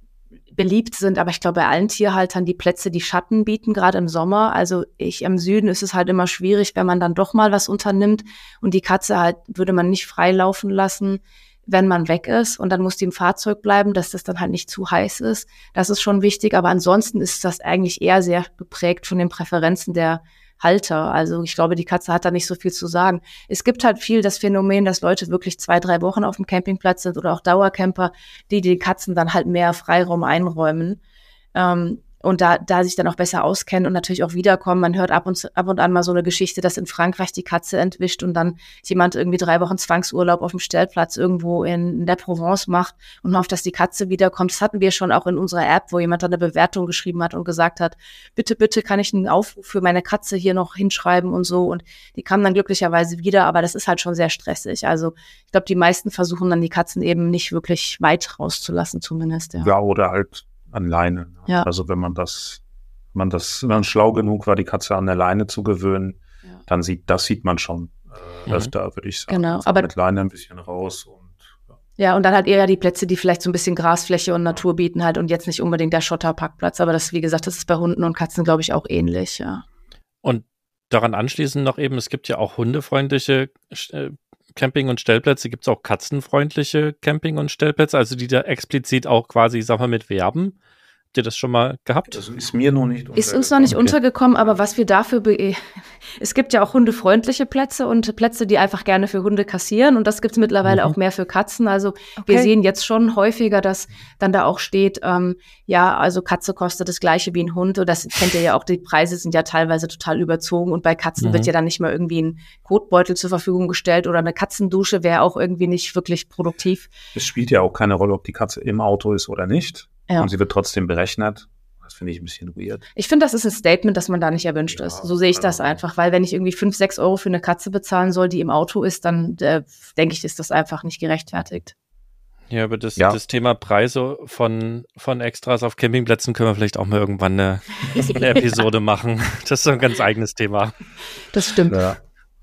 beliebt sind, aber ich glaube bei allen Tierhaltern die Plätze, die Schatten bieten, gerade im Sommer. Also ich im Süden ist es halt immer schwierig, wenn man dann doch mal was unternimmt und die Katze halt würde man nicht frei laufen lassen, wenn man weg ist und dann muss die im Fahrzeug bleiben, dass das dann halt nicht zu heiß ist. Das ist schon wichtig, aber ansonsten ist das eigentlich eher sehr geprägt von den Präferenzen der Halter. Also ich glaube, die Katze hat da nicht so viel zu sagen. Es gibt halt viel das Phänomen, dass Leute wirklich zwei, drei Wochen auf dem Campingplatz sind oder auch Dauercamper, die die Katzen dann halt mehr Freiraum einräumen. Ähm, und da, da sich dann auch besser auskennen und natürlich auch wiederkommen. Man hört ab und, ab und an mal so eine Geschichte, dass in Frankreich die Katze entwischt und dann jemand irgendwie drei Wochen Zwangsurlaub auf dem Stellplatz irgendwo in, in der Provence macht und hofft, dass die Katze wiederkommt. Das hatten wir schon auch in unserer App, wo jemand dann eine Bewertung geschrieben hat und gesagt hat, bitte, bitte kann ich einen Aufruf für meine Katze hier noch hinschreiben und so. Und die kam dann glücklicherweise wieder, aber das ist halt schon sehr stressig. Also ich glaube, die meisten versuchen dann die Katzen eben nicht wirklich weit rauszulassen zumindest. Ja, ja oder halt an Leine. Ja. Also wenn man das, wenn man das, wenn man schlau genug war, die Katze an der Leine zu gewöhnen, ja. dann sieht, das sieht man schon äh, mhm. öfter, würde ich sagen. Genau, also aber mit Leine ein bisschen raus und ja. ja, und dann halt eher die Plätze, die vielleicht so ein bisschen Grasfläche und Natur bieten halt und jetzt nicht unbedingt der Schotterparkplatz, aber das, wie gesagt, das ist bei Hunden und Katzen, glaube ich, auch ähnlich, ja. Und daran anschließend noch eben, es gibt ja auch hundefreundliche äh, Camping- und Stellplätze, gibt es auch katzenfreundliche Camping- und Stellplätze, also die da explizit auch quasi, ich sag mal, mit werben. Habt ihr das schon mal gehabt? Das ist mir noch nicht Ist uns noch nicht untergekommen, aber was wir dafür, be- es gibt ja auch hundefreundliche Plätze und Plätze, die einfach gerne für Hunde kassieren und das gibt es mittlerweile mhm. auch mehr für Katzen. Also okay. wir sehen jetzt schon häufiger, dass dann da auch steht, ähm, ja, also Katze kostet das Gleiche wie ein Hund und das kennt ihr ja auch, die Preise sind ja teilweise total überzogen und bei Katzen mhm. wird ja dann nicht mal irgendwie ein Kotbeutel zur Verfügung gestellt oder eine Katzendusche wäre auch irgendwie nicht wirklich produktiv. Es spielt ja auch keine Rolle, ob die Katze im Auto ist oder nicht. Ja. Und sie wird trotzdem berechnet. Das finde ich ein bisschen weird. Ich finde, das ist ein Statement, das man da nicht erwünscht ja, ist. So sehe ich das also einfach. Weil wenn ich irgendwie fünf, sechs Euro für eine Katze bezahlen soll, die im Auto ist, dann äh, denke ich, ist das einfach nicht gerechtfertigt. Ja, aber das, ja. das Thema Preise von, von Extras auf Campingplätzen können wir vielleicht auch mal irgendwann eine, eine Episode machen. Das ist so ein ganz eigenes Thema. Das stimmt. Ja.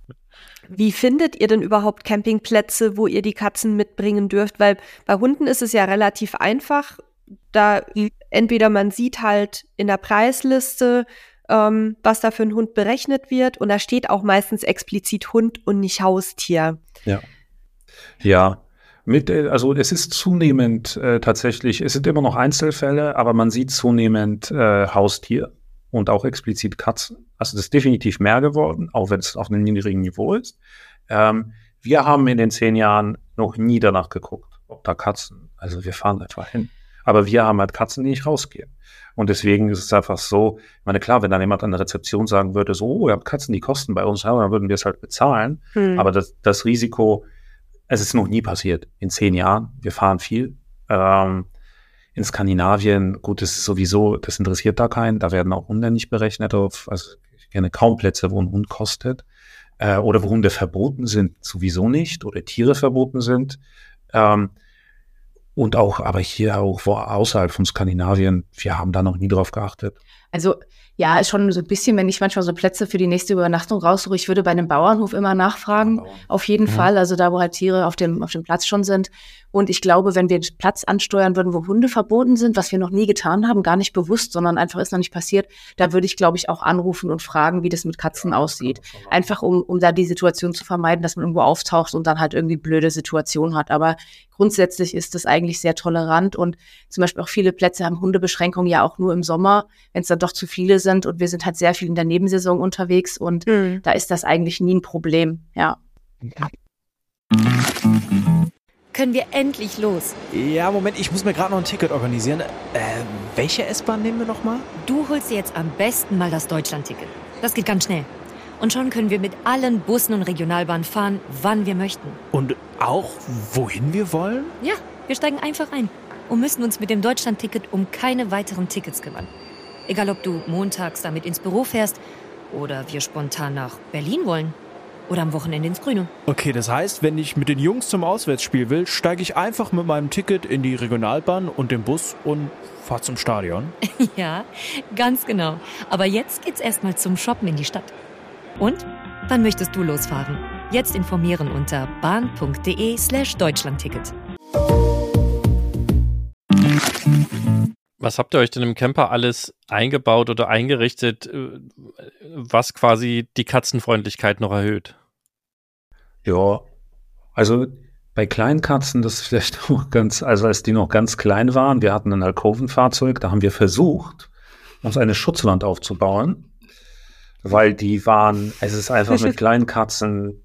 Wie findet ihr denn überhaupt Campingplätze, wo ihr die Katzen mitbringen dürft? Weil bei Hunden ist es ja relativ einfach. Da entweder man sieht halt in der Preisliste, ähm, was da für ein Hund berechnet wird und da steht auch meistens explizit Hund und nicht Haustier. Ja, ja. Mit, also es ist zunehmend äh, tatsächlich, es sind immer noch Einzelfälle, aber man sieht zunehmend äh, Haustier und auch explizit Katzen. Also das ist definitiv mehr geworden, auch wenn es auf einem niedrigen Niveau ist. Ähm, wir haben in den zehn Jahren noch nie danach geguckt, ob da Katzen, also wir fahren einfach hin. Aber wir haben halt Katzen, die nicht rausgehen. Und deswegen ist es einfach so, ich meine, klar, wenn dann jemand an der Rezeption sagen würde, so, oh, ihr habt Katzen, die kosten bei uns, ja, dann würden wir es halt bezahlen. Hm. Aber das, das Risiko, es ist noch nie passiert. In zehn Jahren, wir fahren viel. Ähm, in Skandinavien, gut, das ist sowieso, das interessiert da keinen. Da werden auch Hunde nicht berechnet auf, also ich kenne kaum Plätze, wo ein Hund kostet. Äh, oder wo Hunde verboten sind, sowieso nicht. Oder Tiere verboten sind. Ähm, Und auch, aber hier auch wo, außerhalb von Skandinavien, wir haben da noch nie drauf geachtet. Also ja, ist schon so ein bisschen, wenn ich manchmal so Plätze für die nächste Übernachtung raussuche, ich würde bei einem Bauernhof immer nachfragen, ja, auf jeden mhm. Fall, also da, wo halt Tiere auf dem, auf dem Platz schon sind. Und ich glaube, wenn wir einen Platz ansteuern würden, wo Hunde verboten sind, was wir noch nie getan haben, gar nicht bewusst, sondern einfach ist noch nicht passiert, da würde ich, glaube ich, auch anrufen und fragen, wie das mit Katzen ja, aussieht. Einfach, um, um da die Situation zu vermeiden, dass man irgendwo auftaucht und dann halt irgendwie blöde Situationen hat. Aber grundsätzlich ist das eigentlich sehr tolerant und zum Beispiel auch viele Plätze haben Hundebeschränkungen ja auch nur im Sommer, wenn es dann doch zu viele sind und wir sind halt sehr viel in der Nebensaison unterwegs und mhm. da ist das eigentlich nie ein Problem, ja. Können wir endlich los? Ja, Moment, ich muss mir gerade noch ein Ticket organisieren. Äh, welche S-Bahn nehmen wir nochmal? Du holst dir jetzt am besten mal das Deutschland-Ticket. Das geht ganz schnell. Und schon können wir mit allen Bussen und Regionalbahnen fahren, wann wir möchten. Und auch, wohin wir wollen? Ja, wir steigen einfach ein und müssen uns mit dem Deutschland-Ticket um keine weiteren Tickets kümmern. Egal, ob du montags damit ins Büro fährst oder wir spontan nach Berlin wollen. Oder am Wochenende ins Grüne. Okay, das heißt, wenn ich mit den Jungs zum Auswärtsspiel will, steige ich einfach mit meinem Ticket in die Regionalbahn und den Bus und fahre zum Stadion? Ja, ganz genau. Aber jetzt geht's erstmal zum Shoppen in die Stadt. Und? Wann möchtest du losfahren? Jetzt informieren unter bahn.de slash Deutschlandticket. Was habt ihr euch denn im Camper alles eingebaut oder eingerichtet, was quasi die Katzenfreundlichkeit noch erhöht? Ja, also bei kleinen Katzen, das ist vielleicht auch ganz, also als die noch ganz klein waren, wir hatten ein Alkovenfahrzeug, da haben wir versucht, uns eine Schutzwand aufzubauen, weil die waren, es ist einfach mit kleinen Katzen,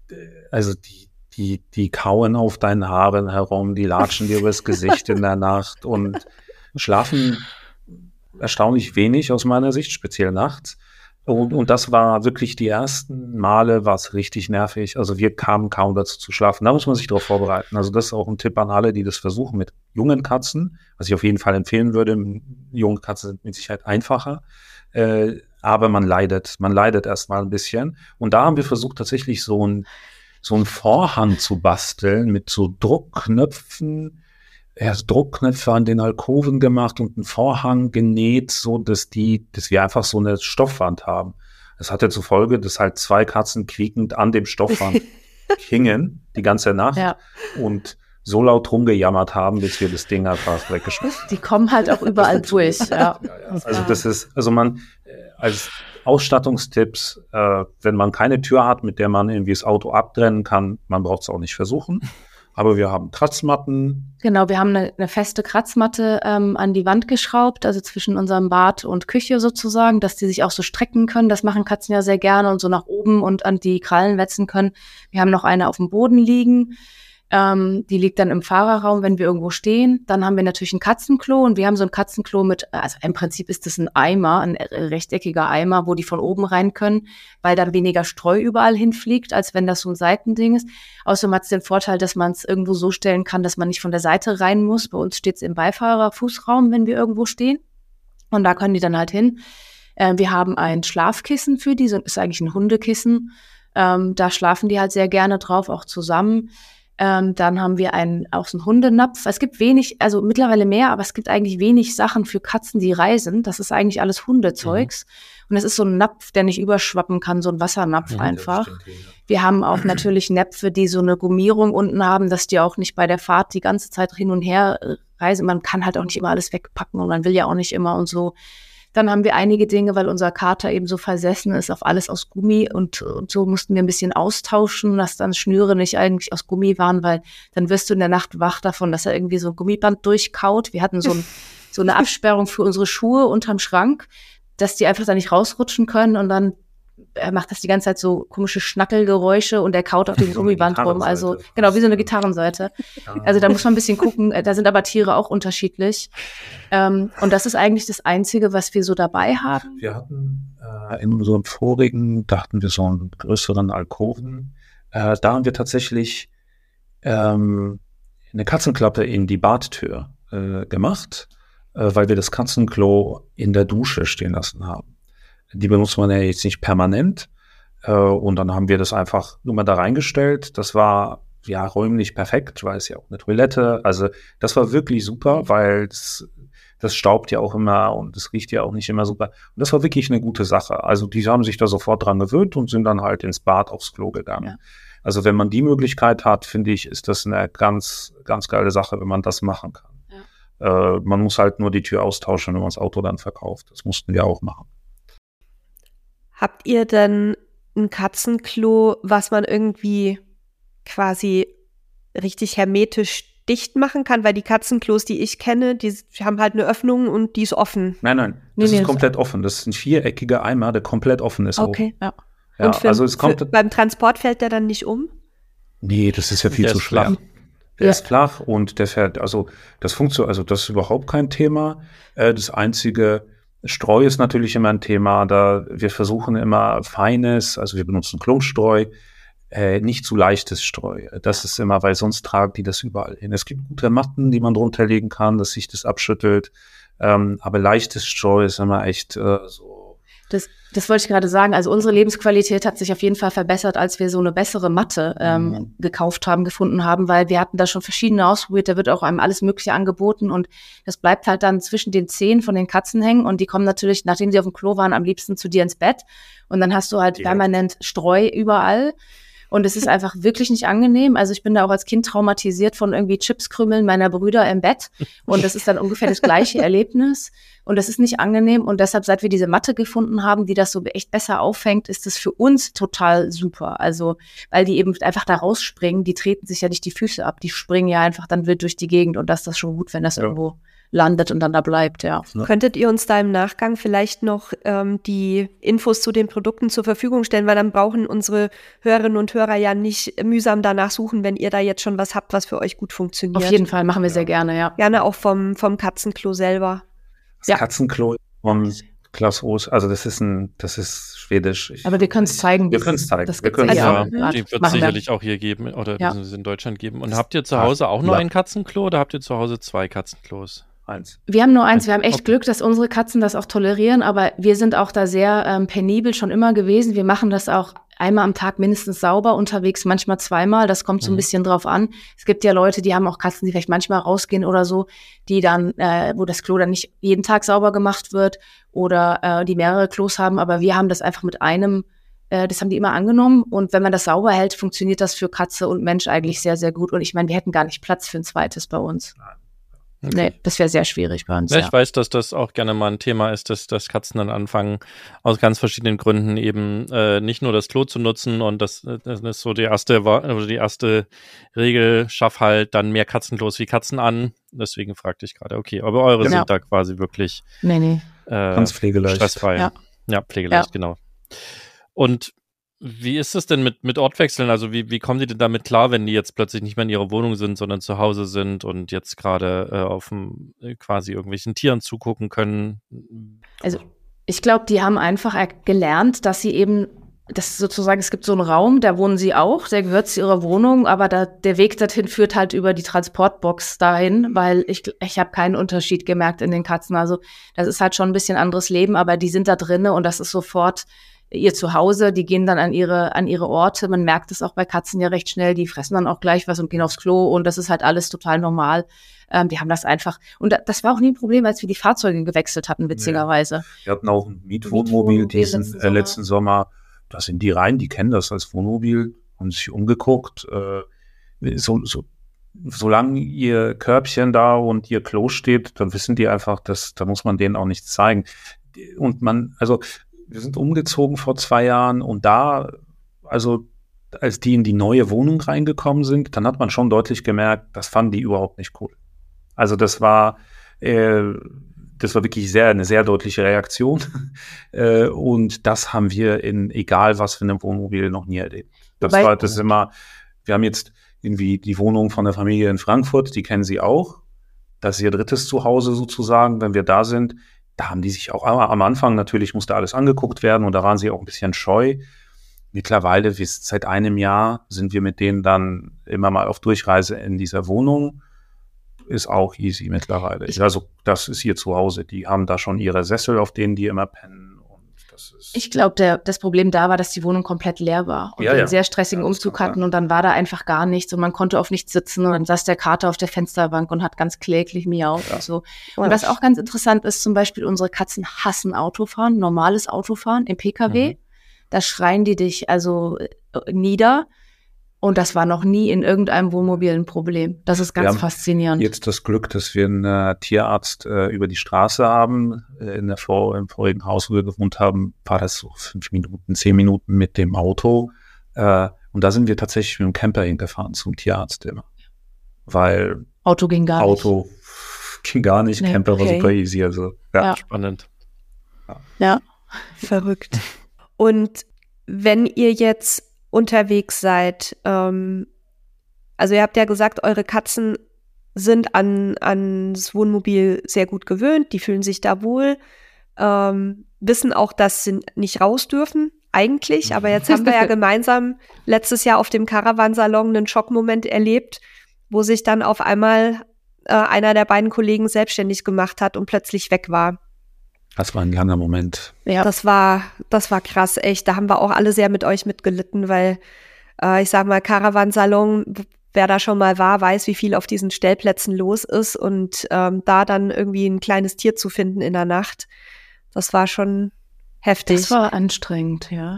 also die, die, die kauen auf deinen Haaren herum, die latschen dir übers Gesicht in der Nacht und schlafen erstaunlich wenig aus meiner Sicht, speziell nachts. Und, und das war wirklich die ersten Male, war es richtig nervig. Also wir kamen kaum dazu zu schlafen. Da muss man sich darauf vorbereiten. Also das ist auch ein Tipp an alle, die das versuchen mit jungen Katzen, was ich auf jeden Fall empfehlen würde. Junge Katzen sind mit Sicherheit einfacher. Äh, aber man leidet, man leidet erstmal ein bisschen. Und da haben wir versucht, tatsächlich so ein, so ein Vorhang zu basteln mit so Druckknöpfen. Erst Druckknöpfe an den Alkoven gemacht und einen Vorhang genäht, so dass die, dass wir einfach so eine Stoffwand haben. Das hatte zur Folge, dass halt zwei Katzen quiekend an dem Stoffwand hingen die ganze Nacht ja. und so laut rumgejammert haben, bis wir das Ding einfach weggeschmissen haben. Die kommen halt auch überall durch. Ja. Ja, ja. Also das ist, also man als Ausstattungstipps, äh, wenn man keine Tür hat, mit der man irgendwie das Auto abtrennen kann, man braucht es auch nicht versuchen. Aber wir haben Kratzmatten. Genau, wir haben eine, eine feste Kratzmatte ähm, an die Wand geschraubt, also zwischen unserem Bad und Küche sozusagen, dass die sich auch so strecken können. Das machen Katzen ja sehr gerne und so nach oben und an die Krallen wetzen können. Wir haben noch eine auf dem Boden liegen. Ähm, die liegt dann im Fahrerraum, wenn wir irgendwo stehen. Dann haben wir natürlich ein Katzenklo und wir haben so ein Katzenklo mit, also im Prinzip ist das ein Eimer, ein rechteckiger Eimer, wo die von oben rein können, weil dann weniger Streu überall hinfliegt, als wenn das so ein Seitending ist. Außerdem hat es den Vorteil, dass man es irgendwo so stellen kann, dass man nicht von der Seite rein muss. Bei uns steht es im Beifahrerfußraum, wenn wir irgendwo stehen. Und da können die dann halt hin. Äh, wir haben ein Schlafkissen für die, so ist eigentlich ein Hundekissen. Ähm, da schlafen die halt sehr gerne drauf, auch zusammen. Ähm, dann haben wir einen, auch so einen Hundenapf. Es gibt wenig, also mittlerweile mehr, aber es gibt eigentlich wenig Sachen für Katzen, die reisen. Das ist eigentlich alles Hundezeugs. Mhm. Und es ist so ein Napf, der nicht überschwappen kann, so ein Wassernapf ja, einfach. Stimmt, ja. Wir haben auch natürlich Näpfe, die so eine Gummierung unten haben, dass die auch nicht bei der Fahrt die ganze Zeit hin und her reisen. Man kann halt auch nicht immer alles wegpacken und man will ja auch nicht immer und so. Dann haben wir einige Dinge, weil unser Kater eben so versessen ist auf alles aus Gummi und, und so mussten wir ein bisschen austauschen, dass dann Schnüre nicht eigentlich aus Gummi waren, weil dann wirst du in der Nacht wach davon, dass er irgendwie so ein Gummiband durchkaut. Wir hatten so, ein, so eine Absperrung für unsere Schuhe unterm Schrank, dass die einfach da nicht rausrutschen können und dann er macht das die ganze Zeit so komische Schnackelgeräusche und er kaut auf diesem Gummiband rum. Also genau, wie so eine Gitarrenseite. Ja. Also da muss man ein bisschen gucken. Da sind aber Tiere auch unterschiedlich. Ähm, und das ist eigentlich das Einzige, was wir so dabei haben. Wir hatten äh, in unserem vorigen, dachten wir so einen größeren Alkoven. Äh, da haben wir tatsächlich ähm, eine Katzenklappe in die Badtür äh, gemacht, äh, weil wir das Katzenklo in der Dusche stehen lassen haben. Die benutzt man ja jetzt nicht permanent. Äh, und dann haben wir das einfach nur mal da reingestellt. Das war ja räumlich perfekt, weil es ja auch eine Toilette, also das war wirklich super, weil das, das staubt ja auch immer und es riecht ja auch nicht immer super. Und das war wirklich eine gute Sache. Also die haben sich da sofort dran gewöhnt und sind dann halt ins Bad aufs Klo gegangen. Ja. Also wenn man die Möglichkeit hat, finde ich, ist das eine ganz, ganz geile Sache, wenn man das machen kann. Ja. Äh, man muss halt nur die Tür austauschen, wenn man das Auto dann verkauft. Das mussten wir auch machen. Habt ihr denn ein Katzenklo, was man irgendwie quasi richtig hermetisch dicht machen kann? Weil die Katzenklos, die ich kenne, die haben halt eine Öffnung und die ist offen. Nein, nein, das nee, ist nee, komplett das offen. Das ist ein viereckiger Eimer, der komplett offen ist. Okay, auch. ja. Ja, und für, also es kommt für, beim Transport fällt der dann nicht um? Nee, das ist ja viel der zu schwer. Flach. Der ja. ist flach und der fährt, also das funktioniert, also das ist überhaupt kein Thema. Äh, das einzige, Streu ist natürlich immer ein Thema, da wir versuchen immer feines, also wir benutzen Klumpstreu, äh, nicht zu leichtes Streu. Das ist immer, weil sonst tragen die das überall hin. Es gibt gute Matten, die man drunter legen kann, dass sich das abschüttelt, ähm, aber leichtes Streu ist immer echt äh, so. Das, das wollte ich gerade sagen. Also unsere Lebensqualität hat sich auf jeden Fall verbessert, als wir so eine bessere Matte ähm, mhm. gekauft haben, gefunden haben, weil wir hatten da schon verschiedene ausprobiert. Da wird auch einem alles Mögliche angeboten und das bleibt halt dann zwischen den Zehen von den Katzen hängen und die kommen natürlich, nachdem sie auf dem Klo waren, am liebsten zu dir ins Bett und dann hast du halt ja. permanent Streu überall. Und es ist einfach wirklich nicht angenehm. Also ich bin da auch als Kind traumatisiert von irgendwie Chipskrümeln meiner Brüder im Bett. Und das ist dann ungefähr das gleiche Erlebnis. Und das ist nicht angenehm. Und deshalb, seit wir diese Matte gefunden haben, die das so echt besser auffängt, ist das für uns total super. Also, weil die eben einfach da rausspringen, die treten sich ja nicht die Füße ab. Die springen ja einfach dann wild durch die Gegend. Und das ist das schon gut, wenn das ja. irgendwo landet und dann da bleibt, ja. ja. Könntet ihr uns da im Nachgang vielleicht noch ähm, die Infos zu den Produkten zur Verfügung stellen, weil dann brauchen unsere Hörerinnen und Hörer ja nicht mühsam danach suchen, wenn ihr da jetzt schon was habt, was für euch gut funktioniert. Auf jeden Fall, machen wir ja. sehr gerne, ja. Gerne auch vom, vom Katzenklo selber. Das ja. Katzenklo vom Klaus Roos, also das ist ein, das ist schwedisch. Ich, Aber wir können es zeigen. Wir können es zeigen. Das wir können ja, ja. Die wird es sicherlich wir. auch hier geben oder ja. in Deutschland geben. Und habt ihr zu Hause auch nur ja. ein Katzenklo oder habt ihr zu Hause zwei Katzenklos? Eins. Wir haben nur eins. Wir haben echt Glück, dass unsere Katzen das auch tolerieren, aber wir sind auch da sehr ähm, penibel schon immer gewesen. Wir machen das auch einmal am Tag mindestens sauber unterwegs, manchmal zweimal. Das kommt so ein mhm. bisschen drauf an. Es gibt ja Leute, die haben auch Katzen, die vielleicht manchmal rausgehen oder so, die dann, äh, wo das Klo dann nicht jeden Tag sauber gemacht wird oder äh, die mehrere Klos haben. Aber wir haben das einfach mit einem, äh, das haben die immer angenommen. Und wenn man das sauber hält, funktioniert das für Katze und Mensch eigentlich sehr, sehr gut. Und ich meine, wir hätten gar nicht Platz für ein zweites bei uns. Nein. Okay. Nee, das wäre sehr schwierig bei uns. Ja, ja. Ich weiß, dass das auch gerne mal ein Thema ist, dass, dass Katzen dann anfangen, aus ganz verschiedenen Gründen eben äh, nicht nur das Klo zu nutzen und das, das ist so die erste, also die erste Regel, schaff halt dann mehr Katzenklos wie Katzen an. Deswegen fragte ich gerade, okay, aber eure genau. sind da quasi wirklich nee, nee. Äh, ganz pflegeleicht. Stressfrei. Ja, ja pflegeleicht, ja. genau. Und wie ist es denn mit, mit Ortwechseln? Also wie, wie kommen die denn damit klar, wenn die jetzt plötzlich nicht mehr in ihrer Wohnung sind, sondern zu Hause sind und jetzt gerade äh, auf dem, äh, quasi irgendwelchen Tieren zugucken können? Also ich glaube, die haben einfach gelernt, dass sie eben, das sozusagen, es gibt so einen Raum, da wohnen sie auch, der gehört zu ihrer Wohnung, aber da, der Weg dorthin führt halt über die Transportbox dahin, weil ich, ich habe keinen Unterschied gemerkt in den Katzen. Also das ist halt schon ein bisschen anderes Leben, aber die sind da drinne und das ist sofort ihr Zuhause, die gehen dann an ihre an ihre Orte. Man merkt es auch bei Katzen ja recht schnell, die fressen dann auch gleich was und gehen aufs Klo und das ist halt alles total normal. Ähm, die haben das einfach, und das war auch nie ein Problem, als wir die Fahrzeuge gewechselt hatten, witzigerweise. Ja. Wir hatten auch ein Mietwohnmobil diesen letzten Sommer. Äh, letzten Sommer, da sind die rein, die kennen das als Wohnmobil, haben sich umgeguckt, äh, so, so solange ihr Körbchen da und ihr Klo steht, dann wissen die einfach, dass da muss man denen auch nichts zeigen. Und man, also wir sind umgezogen vor zwei Jahren und da, also als die in die neue Wohnung reingekommen sind, dann hat man schon deutlich gemerkt, das fanden die überhaupt nicht cool. Also das war, äh, das war wirklich sehr eine sehr deutliche Reaktion äh, und das haben wir in egal was für einem Wohnmobil noch nie erlebt. Das Wobei, war das ist immer, wir haben jetzt irgendwie die Wohnung von der Familie in Frankfurt, die kennen sie auch. Das ist ihr drittes Zuhause sozusagen, wenn wir da sind. Da haben die sich auch am Anfang natürlich musste alles angeguckt werden und da waren sie auch ein bisschen scheu. Mittlerweile, wie seit einem Jahr, sind wir mit denen dann immer mal auf Durchreise in dieser Wohnung. Ist auch easy mittlerweile. Also das ist ihr Zuhause. Die haben da schon ihre Sessel, auf denen die immer pennen. Und Das ist Ich glaube, das Problem da war, dass die Wohnung komplett leer war und Ja, wir ja. einen sehr stressigen Ja, das Umzug kann hatten sein. und dann war da einfach gar nichts und man konnte auf nichts sitzen und dann saß der Kater auf der Fensterbank und hat ganz kläglich miaut und so. Und was auch ganz interessant ist, zum Beispiel unsere Katzen hassen Autofahren, normales Autofahren im P K W. Mhm. Da schreien die dich also äh, nieder und das war noch nie in irgendeinem Wohnmobil ein Problem. Das ist Wir ganz haben faszinierend. jetzt das Glück, dass wir einen äh, Tierarzt äh, über die Straße haben. Äh, in der Vor im vorigen Haus, wo wir gewohnt haben, war das so fünf Minuten, zehn Minuten mit dem Auto. Äh, und da sind wir tatsächlich mit dem Camper hingefahren zum Tierarzt immer. Weil Auto ging gar nicht. Auto ging gar nicht, Nee, Camper war okay. super easy. Also, ja. Ja. Spannend. Ja. Verrückt. Und wenn ihr jetzt unterwegs seid, ähm, also ihr habt ja gesagt, eure Katzen sind an ans Wohnmobil sehr gut gewöhnt, die fühlen sich da wohl, ähm, wissen auch, dass sie nicht raus dürfen, eigentlich, aber jetzt haben wir ja gemeinsam letztes Jahr auf dem Caravansalon einen Schockmoment erlebt, wo sich dann auf einmal äh, einer der beiden Kollegen selbstständig gemacht hat und plötzlich weg war. Das war ein langer Moment. Ja. Das war, das war krass, echt. Da haben wir auch alle sehr mit euch mitgelitten, weil äh, ich sag mal, Caravansalon, wer da schon mal war, weiß, wie viel auf diesen Stellplätzen los ist und ähm, da dann irgendwie ein kleines Tier zu finden in der Nacht, das war schon heftig. Das war anstrengend, ja.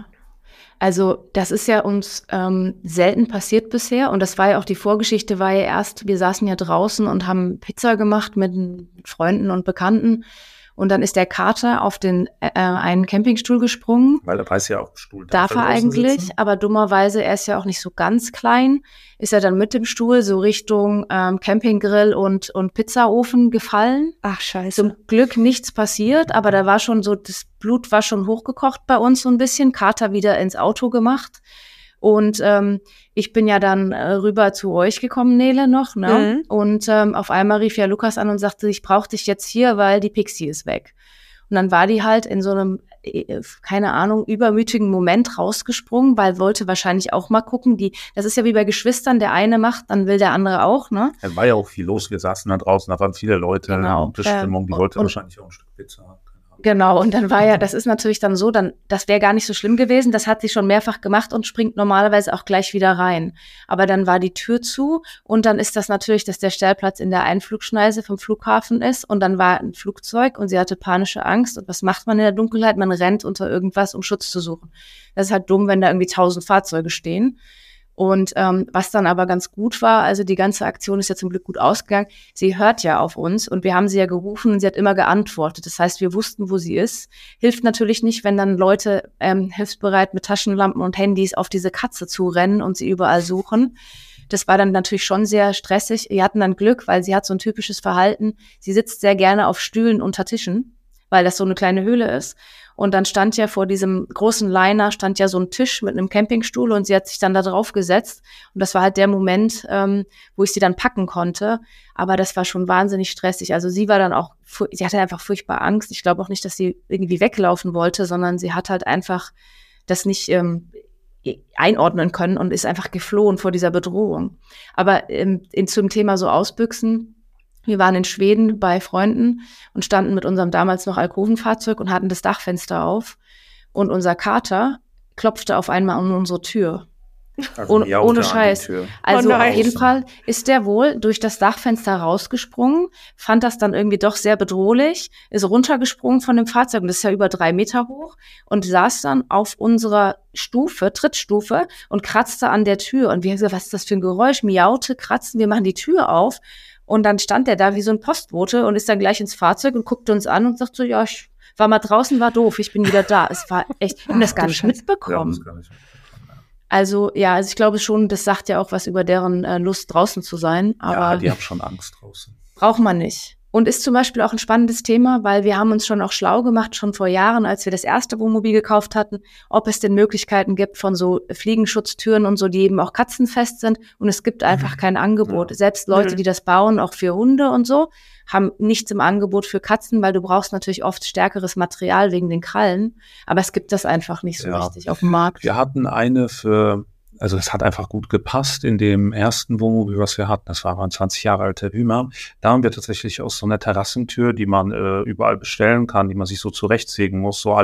Also das ist ja uns ähm, selten passiert bisher und das war ja auch die Vorgeschichte, war ja erst, wir saßen ja draußen und haben Pizza gemacht mit Freunden und Bekannten und dann ist der Kater auf den äh, einen Campingstuhl gesprungen. Weil er weiß ja auch, Stuhl Darf er eigentlich, sitzen. aber dummerweise, er ist ja auch nicht so ganz klein, ist er dann mit dem Stuhl so Richtung ähm, Campinggrill und, und Pizzaofen gefallen. Ach, scheiße. Zum Glück nichts passiert, aber da war schon so, das Blut war schon hochgekocht bei uns so ein bisschen, Kater wieder ins Auto gemacht. Und ähm, ich bin ja dann äh, rüber zu euch gekommen, Nele, noch, ne? Mhm. Und ähm, auf einmal rief ja Lukas an und sagte, ich brauche dich jetzt hier, weil die Pixie ist weg. Und dann war die halt in so einem, äh, keine Ahnung, übermütigen Moment rausgesprungen, weil wollte wahrscheinlich auch mal gucken. Die, das ist ja wie bei Geschwistern, der eine macht, dann will der andere auch, ne? Es war ja auch viel los. Wir saßen da draußen, da waren viele Leute. Genau. Gute Stimmung. Die Ähm, wollte und- wahrscheinlich auch ein Stück Pizza haben. Keine Ahnung. Genau, und dann war ja, das ist natürlich dann so, dann, das wäre gar nicht so schlimm gewesen, das hat sie schon mehrfach gemacht und springt normalerweise auch gleich wieder rein. Aber dann war die Tür zu und dann ist das natürlich, dass der Stellplatz in der Einflugschneise vom Flughafen ist und dann war ein Flugzeug und sie hatte panische Angst und was macht man in der Dunkelheit? Man rennt unter irgendwas, um Schutz zu suchen. Das ist halt dumm, wenn da irgendwie tausend Fahrzeuge stehen. Und ähm, was dann aber ganz gut war, also die ganze Aktion ist ja zum Glück gut ausgegangen, sie hört ja auf uns und wir haben sie ja gerufen und sie hat immer geantwortet. Das heißt, wir wussten, wo sie ist. Hilft natürlich nicht, wenn dann Leute ähm, hilfsbereit mit Taschenlampen und Handys auf diese Katze zurennen und sie überall suchen. Das war dann natürlich schon sehr stressig. Wir hatten dann Glück, weil sie hat so ein typisches Verhalten. Sie sitzt sehr gerne auf Stühlen unter Tischen, weil das so eine kleine Höhle ist. Und dann stand ja vor diesem großen Liner, stand ja so ein Tisch mit einem Campingstuhl und sie hat sich dann da drauf gesetzt. Und das war halt der Moment, ähm, wo ich sie dann packen konnte. Aber das war schon wahnsinnig stressig. Also sie war dann auch, fu- sie hatte einfach furchtbar Angst. Ich glaube auch nicht, dass sie irgendwie weglaufen wollte, sondern sie hat halt einfach das nicht ähm, einordnen können und ist einfach geflohen vor dieser Bedrohung. Aber ähm, in, zum Thema so Ausbüchsen, wir waren in Schweden bei Freunden und standen mit unserem damals noch Alkovenfahrzeug und hatten das Dachfenster auf. Und unser Kater klopfte auf einmal an unsere Tür. Also Ohne- miaute ohne an die Scheiß. Tür. Also Oh nein. auf jeden Fall ist der wohl durch das Dachfenster rausgesprungen, fand das dann irgendwie doch sehr bedrohlich, ist runtergesprungen von dem Fahrzeug, und das ist ja über drei Meter hoch, und saß dann auf unserer Stufe, Trittstufe, und kratzte an der Tür. Und wir haben gesagt, was ist das für ein Geräusch? Miaute, kratzen, wir machen die Tür auf. Und dann stand der da wie so ein Postbote und ist dann gleich ins Fahrzeug und guckte uns an und sagt so, ja, ich war mal draußen, war doof, ich bin wieder da. Es war echt, wir haben das gar du nicht Scheiße. Wir haben mitbekommen. es gar nicht mitbekommen, ja. Also ja, also ich glaube schon, das sagt ja auch was über deren äh, Lust, draußen zu sein. Ja, Aber die haben schon Angst draußen. braucht man nicht. Und ist zum Beispiel auch ein spannendes Thema, weil wir haben uns schon auch schlau gemacht, schon vor Jahren, als wir das erste Wohnmobil gekauft hatten, ob es denn Möglichkeiten gibt von so Fliegenschutztüren und so, die eben auch katzenfest sind. Und es gibt einfach kein Angebot. Ja. Selbst Leute, Mhm. die das bauen, auch für Hunde und so, haben nichts im Angebot für Katzen, weil du brauchst natürlich oft stärkeres Material wegen den Krallen. Aber es gibt das einfach nicht so Ja. richtig auf dem Markt. Wir hatten eine für, also es hat einfach gut gepasst in dem ersten Wohnmobil, was wir hatten. Das war ein zwanzig Jahre alter Hümer. Da haben wir tatsächlich aus so einer Terrassentür, die man äh, überall bestellen kann, die man sich so zurechtsägen muss, so Alu,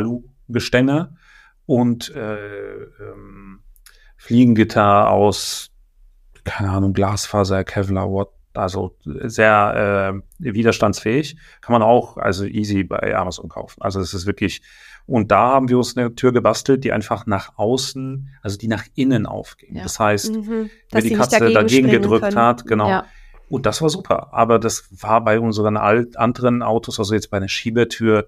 Gestänge und äh, ähm, Fliegengitter aus, keine Ahnung, Glasfaser, Kevlar, what, also sehr äh, widerstandsfähig. Kann man auch also easy bei Amazon kaufen. Also es ist wirklich, und da haben wir uns eine Tür gebastelt, die einfach nach außen, also die nach innen aufging. Ja. Das heißt, Mhm. wenn die Katze dagegen, dagegen gedrückt können. hat, genau. Ja. Und das war super. Aber das war bei unseren alt, anderen Autos, also jetzt bei einer Schiebetür,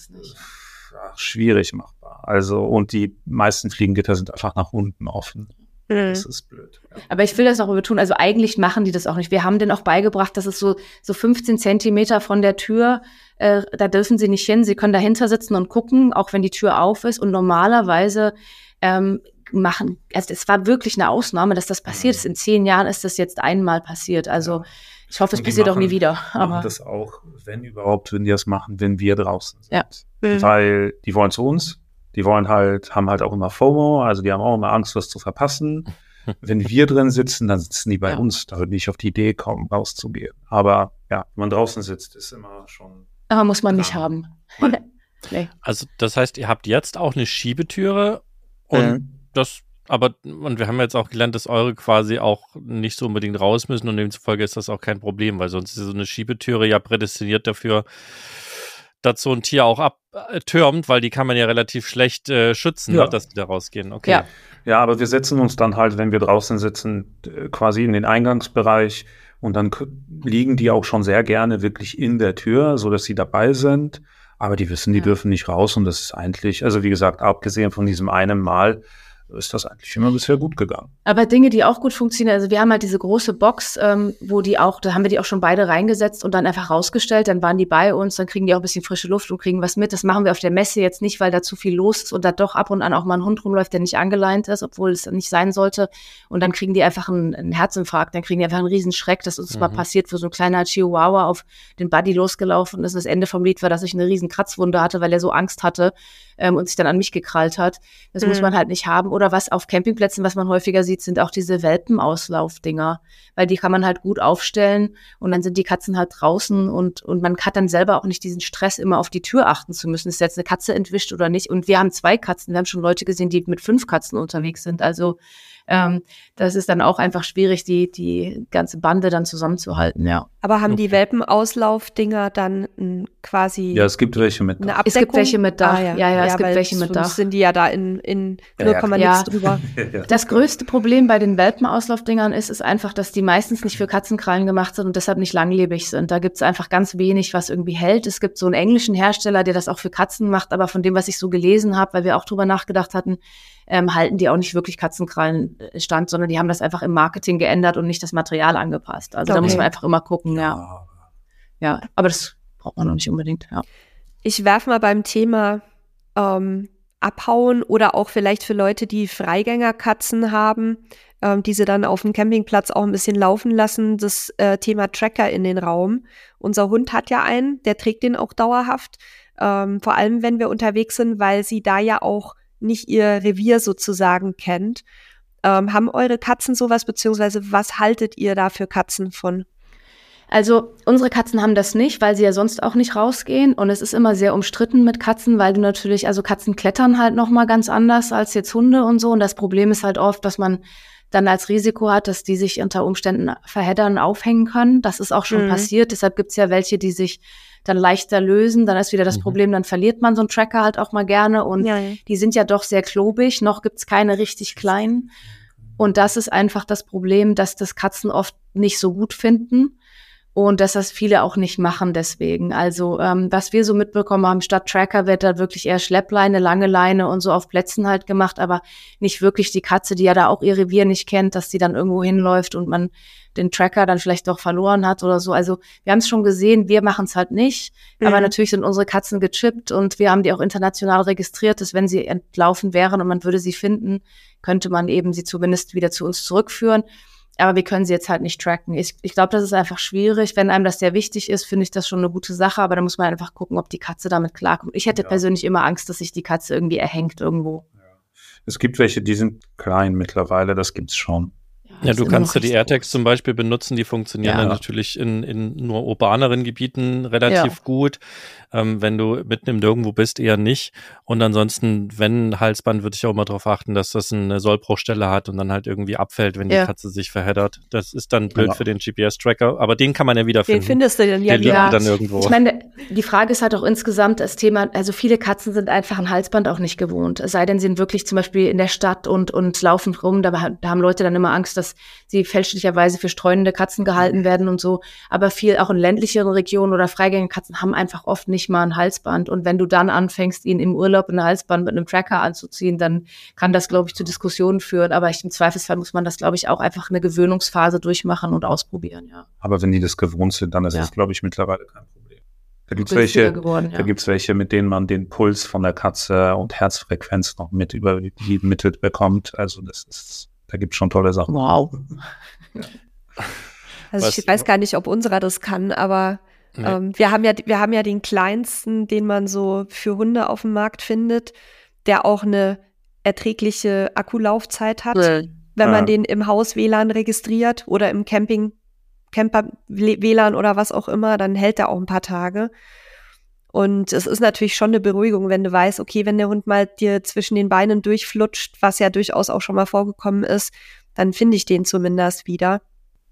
ach, schwierig machbar. Also, und die meisten Fliegengitter sind einfach nach unten offen. Das ist blöd. Ja. Aber ich will das auch betonen, also eigentlich machen die das auch nicht. Wir haben denen auch beigebracht, dass es so, so fünfzehn Zentimeter von der Tür, äh, da dürfen sie nicht hin. Sie können dahinter sitzen und gucken, auch wenn die Tür auf ist. Und normalerweise ähm, machen, also es war wirklich eine Ausnahme, dass das passiert ist. In zehn Jahren ist das jetzt einmal passiert. Also ich hoffe, es passiert machen, auch nie wieder. Aber machen das auch, wenn überhaupt, würden die das machen, wenn wir draußen sind. Ja. Mhm. Weil die wollen zu uns. Die wollen halt, haben halt auch immer FOMO, also die haben auch immer Angst, was zu verpassen. Wenn wir drin sitzen, dann sitzen die bei ja. uns. Da würde ich auf die Idee kommen, rauszugehen. Aber ja, wenn man draußen sitzt, ist immer schon. Aber muss man klar. nicht haben. Nee. Also das heißt, ihr habt jetzt auch eine Schiebetüre und mhm. das, aber und wir haben jetzt auch gelernt, dass eure quasi auch nicht so unbedingt raus müssen und demzufolge ist das auch kein Problem, weil sonst ist so eine Schiebetüre ja prädestiniert dafür, dass so ein Tier auch abtürmt, weil die kann man ja relativ schlecht äh, schützen, ja. ne, dass die da rausgehen. Okay. Ja. ja, aber wir setzen uns dann halt, wenn wir draußen sitzen, quasi in den Eingangsbereich und dann k- liegen die auch schon sehr gerne wirklich in der Tür, so dass sie dabei sind. Aber die wissen, die ja. dürfen nicht raus und das ist eigentlich, also wie gesagt, abgesehen von diesem einen Mal, ist das eigentlich immer bisher gut gegangen. Aber Dinge, die auch gut funktionieren, also wir haben halt diese große Box, ähm, wo die auch, da haben wir die auch schon beide reingesetzt und dann einfach rausgestellt, dann waren die bei uns, dann kriegen die auch ein bisschen frische Luft und kriegen was mit. Das machen wir auf der Messe jetzt nicht, weil da zu viel los ist und da doch ab und an auch mal ein Hund rumläuft, der nicht angeleint ist, obwohl es nicht sein sollte. Und dann kriegen die einfach einen, einen Herzinfarkt, dann kriegen die einfach einen riesen Schreck. Das ist uns mhm. mal passiert, wo so ein kleiner Chihuahua auf den Buddy losgelaufen ist. Das Ende vom Lied war, dass ich eine riesen Kratzwunde hatte, weil er so Angst hatte ähm, und sich dann an mich gekrallt hat. Das mhm. muss man halt nicht haben. Oder was auf Campingplätzen, was man häufiger sieht, sind auch diese Welpenauslaufdinger, weil die kann man halt gut aufstellen und dann sind die Katzen halt draußen und und man hat dann selber auch nicht diesen Stress, immer auf die Tür achten zu müssen. Ist jetzt eine Katze entwischt oder nicht? Und wir haben zwei Katzen, wir haben schon Leute gesehen, die mit fünf Katzen unterwegs sind. Also ähm, das ist dann auch einfach schwierig, die die ganze Bande dann zusammenzuhalten, ja. Aber haben die Welpenauslaufdinger dann m, quasi Ja, es gibt welche mit Dach. Es gibt welche mit Dach. Ah, ja. ja, ja, es ja, gibt welche mit Dach. Sind die ja da in, in null Komma ja, nichts drüber. Das größte Problem bei den Welpenauslaufdingern ist, ist einfach, dass die meistens nicht für Katzenkrallen gemacht sind und deshalb nicht langlebig sind. Da gibt es einfach ganz wenig, was irgendwie hält. Es gibt so einen englischen Hersteller, der das auch für Katzen macht, aber von dem, was ich so gelesen habe, weil wir auch drüber nachgedacht hatten, ähm, halten die auch nicht wirklich Katzenkrallen stand, sondern die haben das einfach im Marketing geändert und nicht das Material angepasst. Also okay. Da muss man einfach immer gucken, ja. Ja, aber das braucht man noch nicht unbedingt, ja. Ich werfe mal beim Thema ähm, Abhauen oder auch vielleicht für Leute, die Freigängerkatzen haben, ähm, die sie dann auf dem Campingplatz auch ein bisschen laufen lassen, das äh, Thema Tracker in den Raum. Unser Hund hat ja einen, der trägt den auch dauerhaft, ähm, vor allem wenn wir unterwegs sind, weil sie da ja auch nicht ihr Revier sozusagen kennt. Ähm, haben eure Katzen sowas, beziehungsweise was haltet ihr da für Katzen von? Also unsere Katzen haben das nicht, weil sie ja sonst auch nicht rausgehen und es ist immer sehr umstritten mit Katzen, weil du natürlich, also Katzen klettern halt nochmal ganz anders als jetzt Hunde und so und das Problem ist halt oft, dass man dann als Risiko hat, dass die sich unter Umständen verheddern, aufhängen können. Das ist auch schon mhm. passiert, deshalb gibt's ja welche, die sich dann leichter lösen, dann ist wieder das mhm. Problem, dann verliert man so einen Tracker halt auch mal gerne und ja, ja. die sind ja doch sehr klobig, noch gibt's keine richtig kleinen und das ist einfach das Problem, dass das Katzen oft nicht so gut finden und dass das viele auch nicht machen deswegen. Also ähm, was wir so mitbekommen haben, statt Tracker wird da wirklich eher Schleppleine, lange Leine und so auf Plätzen halt gemacht, aber nicht wirklich die Katze, die ja da auch ihr Revier nicht kennt, dass die dann irgendwo hinläuft und man den Tracker dann vielleicht doch verloren hat oder so. Also wir haben es schon gesehen, wir machen es halt nicht. Mhm. Aber natürlich sind unsere Katzen gechippt und wir haben die auch international registriert, dass wenn sie entlaufen wären und man würde sie finden, könnte man eben sie zumindest wieder zu uns zurückführen. Aber wir können sie jetzt halt nicht tracken. Ich, ich glaube, das ist einfach schwierig. Wenn einem das sehr wichtig ist, finde ich das schon eine gute Sache. Aber da muss man einfach gucken, ob die Katze damit klarkommt. Ich hätte ja. persönlich immer Angst, dass sich die Katze irgendwie erhängt irgendwo. Ja. Es gibt welche, die sind klein mittlerweile. Das gibt's schon. Ja, du kannst ja die AirTags zum Beispiel benutzen, die funktionieren Ja. dann natürlich in, in nur urbaneren Gebieten relativ Ja. gut. Ähm, wenn du mitten im Nirgendwo bist, eher nicht. Und ansonsten, wenn ein Halsband, würde ich auch immer darauf achten, dass das eine Sollbruchstelle hat und dann halt irgendwie abfällt, wenn die Ja. Katze sich verheddert. Das ist dann blöd Genau. für den G P S-Tracker, aber den kann man ja wiederfinden. Den findest du dann ja Der liegt wieder. dann irgendwo. Ich meine, die Frage ist halt auch insgesamt das Thema, also viele Katzen sind einfach ein Halsband auch nicht gewohnt. Es sei denn, sie sind wirklich zum Beispiel in der Stadt und, und laufen rum. Da, da haben Leute dann immer Angst, dass sie fälschlicherweise für streunende Katzen gehalten werden und so. Aber viel auch in ländlicheren Regionen oder freigängigen Katzen haben einfach oft nicht mal ein Halsband. Und wenn du dann anfängst, ihn im Urlaub ein Halsband mit einem Tracker anzuziehen, dann kann das, glaube ich, zu Diskussionen führen. Aber ich, im Zweifelsfall muss man das, glaube ich, auch einfach eine Gewöhnungsphase durchmachen und ausprobieren, ja. Aber wenn die das gewohnt sind, dann ist Ja. das, glaube ich, mittlerweile kein Problem. Da gibt's Günstiger welche, geworden, ja. da gibt's welche, mit denen man den Puls von der Katze und Herzfrequenz noch mit übermittelt bekommt. Also das ist, da gibt's schon tolle Sachen. Wow. Also Was- ich weiß gar nicht, ob unserer das kann, aber Nee. ähm, wir haben ja, wir haben ja den kleinsten, den man so für Hunde auf dem Markt findet, der auch eine erträgliche Akkulaufzeit hat, wenn man Ah. den im Haus W L A N registriert oder im Camping, Camper W L A N oder was auch immer, dann hält er auch ein paar Tage. Und es ist natürlich schon eine Beruhigung, wenn du weißt, okay, wenn der Hund mal dir zwischen den Beinen durchflutscht, was ja durchaus auch schon mal vorgekommen ist, dann finde ich den zumindest wieder.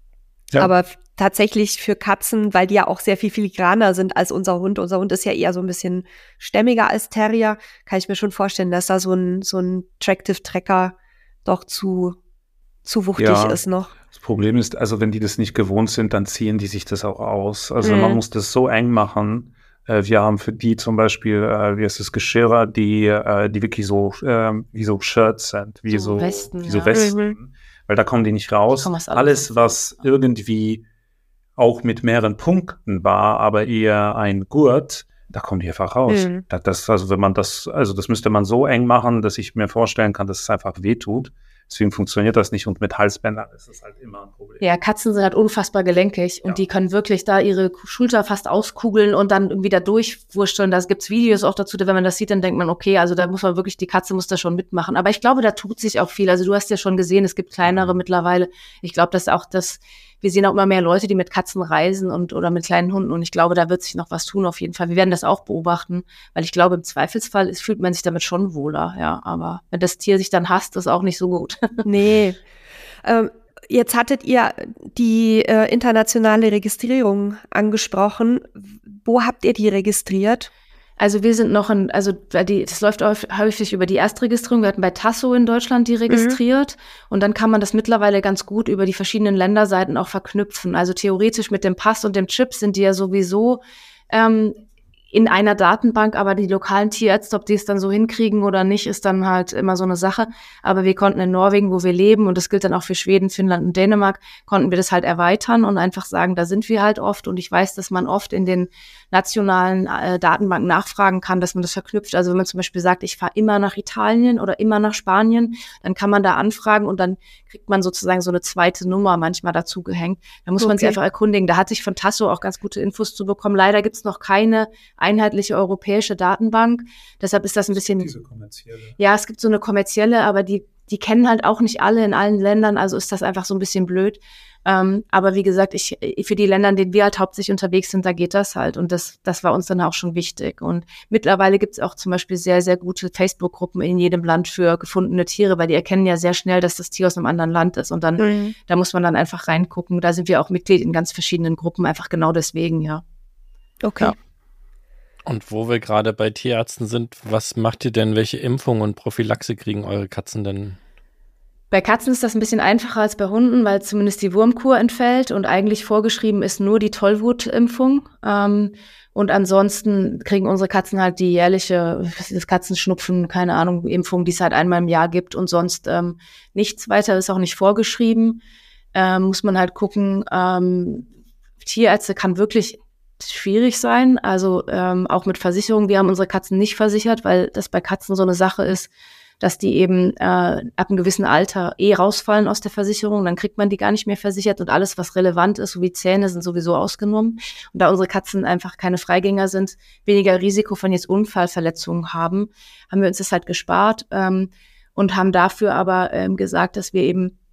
Ja. Aber f- tatsächlich für Katzen, weil die ja auch sehr viel filigraner sind als unser Hund. Unser Hund ist ja eher so ein bisschen stämmiger als Terrier. Kann ich mir schon vorstellen, dass da so ein, so ein Tractive Tracker doch zu, zu wuchtig Ja. ist noch. Das Problem ist, also wenn die das nicht gewohnt sind, dann ziehen die sich das auch aus. Also Mhm. man muss das so eng machen. Äh, Wir haben für die zum Beispiel, äh, wie heißt es, Geschirrer, die, äh, die wirklich so, ähm, wie so Shirts sind, wie So so, Westen, wie so ja. Westen, weil da kommen die nicht raus. Die kommen aus Alles, alles was raus. irgendwie auch mit mehreren Punkten war, aber eher ein Gurt, da kommen die einfach raus. Mhm. Da- Das, also wenn man das, also das müsste man so eng machen, dass ich mir vorstellen kann, dass es einfach wehtut. Deswegen funktioniert das nicht und mit Halsbändern ist das halt immer ein Problem. Ja, Katzen sind halt unfassbar gelenkig und Ja. die können wirklich da ihre Schulter fast auskugeln und dann irgendwie da durchwursteln. Da gibt's Videos auch dazu, wenn man das sieht, dann denkt man, okay, also da muss man wirklich, die Katze muss da schon mitmachen. Aber ich glaube, da tut sich auch viel. Also du hast ja schon gesehen, es gibt kleinere mittlerweile. Ich glaube, dass auch das, wir sehen auch immer mehr Leute, die mit Katzen reisen und oder mit kleinen Hunden und ich glaube, da wird sich noch was tun auf jeden Fall. Wir werden das auch beobachten, weil ich glaube, im Zweifelsfall ist, fühlt man sich damit schon wohler, ja. Aber wenn das Tier sich dann hasst, ist auch nicht so gut. Nee. Ähm, jetzt hattet ihr die äh, internationale Registrierung angesprochen. Wo habt ihr die registriert? Also wir sind noch in, also die, das läuft häufig über die Erstregistrierung. Wir hatten bei Tasso in Deutschland die registriert und dann kann man das mittlerweile ganz gut über die verschiedenen Länderseiten auch verknüpfen. Also theoretisch mit dem Pass und dem Chip sind die ja sowieso ähm, in einer Datenbank, aber die lokalen Tierärzte, ob die es dann so hinkriegen oder nicht, ist dann halt immer so eine Sache. Aber wir konnten in Norwegen, wo wir leben, und das gilt dann auch für Schweden, Finnland und Dänemark, konnten wir das halt erweitern und einfach sagen, da sind wir halt oft. Und ich weiß, dass man oft in den nationalen äh, Datenbanken nachfragen kann, dass man das verknüpft. Also wenn man zum Beispiel sagt, ich fahre immer nach Italien oder immer nach Spanien, dann kann man da anfragen und dann kriegt man sozusagen so eine zweite Nummer manchmal dazu gehängt. Da muss man sich Okay. einfach erkundigen. Da hatte ich von Tasso auch ganz gute Infos zu bekommen. Leider gibt's noch keine einheitliche europäische Datenbank. Deshalb ist das ein bisschen, Diese kommerzielle. ja, es gibt so eine kommerzielle, aber die, die kennen halt auch nicht alle in allen Ländern, also ist das einfach so ein bisschen blöd. Ähm, aber wie gesagt, ich, für die Länder, in denen wir halt hauptsächlich unterwegs sind, da geht das halt. Und das, das war uns dann auch schon wichtig. Und mittlerweile gibt's auch zum Beispiel sehr, sehr gute Facebook-Gruppen in jedem Land für gefundene Tiere, weil die erkennen ja sehr schnell, dass das Tier aus einem anderen Land ist. Und dann, Mhm. da muss man dann einfach reingucken. Da sind wir auch Mitglied in ganz verschiedenen Gruppen, einfach genau deswegen, ja. Okay. Ja. Und wo wir gerade bei Tierärzten sind, was macht ihr denn, welche Impfung und Prophylaxe kriegen eure Katzen denn? Bei Katzen ist das ein bisschen einfacher als bei Hunden, weil zumindest die Wurmkur entfällt und eigentlich vorgeschrieben ist nur die Tollwutimpfung. Ähm, und ansonsten kriegen unsere Katzen halt die jährliche, was ist das, Katzenschnupfen, keine Ahnung, Impfung, die es halt einmal im Jahr gibt und sonst ähm, nichts weiter, ist auch nicht vorgeschrieben. Ähm, muss man halt gucken. Ähm, Tierärzte kann wirklich schwierig sein, also ähm, auch mit Versicherung. Wir haben unsere Katzen nicht versichert, weil das bei Katzen so eine Sache ist, dass die eben äh, ab einem gewissen Alter eh rausfallen aus der Versicherung, dann kriegt man die gar nicht mehr versichert und alles, was relevant ist, so wie Zähne, sind sowieso ausgenommen. Und da unsere Katzen einfach keine Freigänger sind, weniger Risiko von jetzt Unfallverletzungen haben, haben wir uns das halt gespart ähm, und haben dafür aber ähm, gesagt, dass wir eben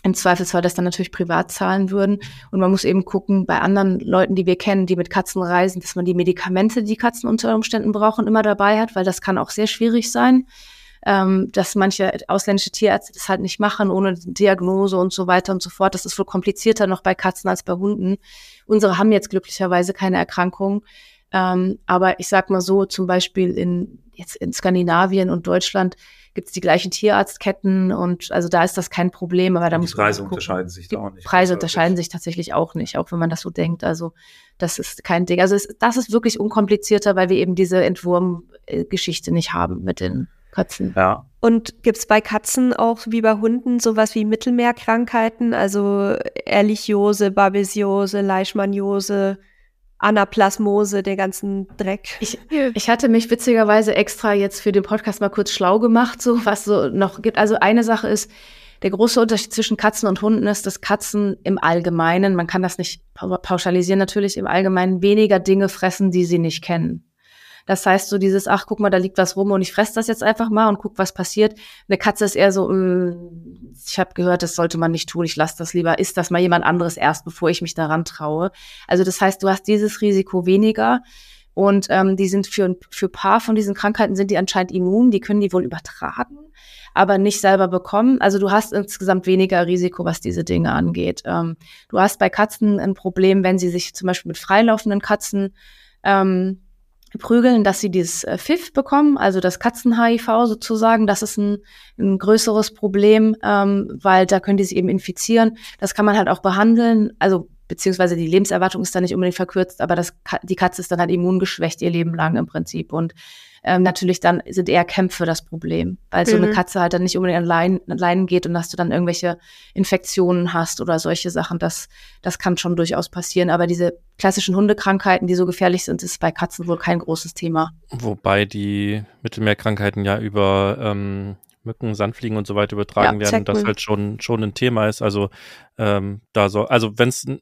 im Zweifelsfall das dann natürlich privat zahlen würden. Und man muss eben gucken, bei anderen Leuten, die wir kennen, die mit Katzen reisen, dass man die Medikamente, die Katzen unter Umständen brauchen, immer dabei hat, weil das kann auch sehr schwierig sein, ähm, dass manche ausländische Tierärzte das halt nicht machen, ohne Diagnose und so weiter und so fort. Das ist wohl komplizierter noch bei Katzen als bei Hunden. Unsere haben jetzt glücklicherweise keine Erkrankung. Ähm, aber ich sag mal so, zum Beispiel in, jetzt in Skandinavien und Deutschland gibt es die gleichen Tierarztketten und also da ist das kein Problem, aber da Die muss man Preise gucken. unterscheiden sich da auch nicht. Die Preise großartig. unterscheiden sich tatsächlich auch nicht, auch wenn man das so denkt. Also das ist kein Ding. Also es, das ist wirklich unkomplizierter, weil wir eben diese Entwurm-Geschichte nicht haben mit den Katzen. Ja, Und gibt's bei Katzen auch wie bei Hunden sowas wie Mittelmeerkrankheiten, also Ehrlichiose, Babesiose, Leishmaniose, Anaplasmose, der ganzen Dreck? Ich, ich hatte mich witzigerweise extra jetzt für den Podcast mal kurz schlau gemacht, so was so noch gibt. Also eine Sache ist, der große Unterschied zwischen Katzen und Hunden ist, dass Katzen im Allgemeinen, man kann das nicht pauschalisieren natürlich, im Allgemeinen weniger Dinge fressen, die sie nicht kennen. Das heißt so dieses, ach, guck mal, da liegt was rum und ich fresse das jetzt einfach mal und guck, was passiert. Eine Katze ist eher so, mh, ich habe gehört, das sollte man nicht tun, ich lasse das lieber, isst das mal jemand anderes erst, bevor ich mich daran traue. Also das heißt, du hast dieses Risiko weniger und ähm, die sind für ein für paar von diesen Krankheiten sind die anscheinend immun, die können die wohl übertragen, aber nicht selber bekommen. Also du hast insgesamt weniger Risiko, was diese Dinge angeht. Ähm, du hast bei Katzen ein Problem, wenn sie sich zum Beispiel mit freilaufenden Katzen ähm, prügeln, dass sie dieses äh, F I V bekommen, also das Katzen-H I V sozusagen. Das ist ein, ein größeres Problem, ähm, weil da können die sich eben infizieren. Das kann man halt auch behandeln, also beziehungsweise die Lebenserwartung ist da nicht unbedingt verkürzt, aber das, die Katze ist dann halt immungeschwächt ihr Leben lang im Prinzip. Und ähm, natürlich dann sind eher Kämpfe das Problem, weil so Mhm. eine Katze halt dann nicht unbedingt an Leinen, an Leinen geht und dass du dann irgendwelche Infektionen hast oder solche Sachen, das, das kann schon durchaus passieren. Aber diese klassischen Hundekrankheiten, die so gefährlich sind, ist bei Katzen wohl kein großes Thema. Wobei die Mittelmeerkrankheiten ja über ähm, Mücken, Sandfliegen und so weiter übertragen Ja, werden, Zecken. das halt schon schon ein Thema ist. Also ähm, da so, also wenn es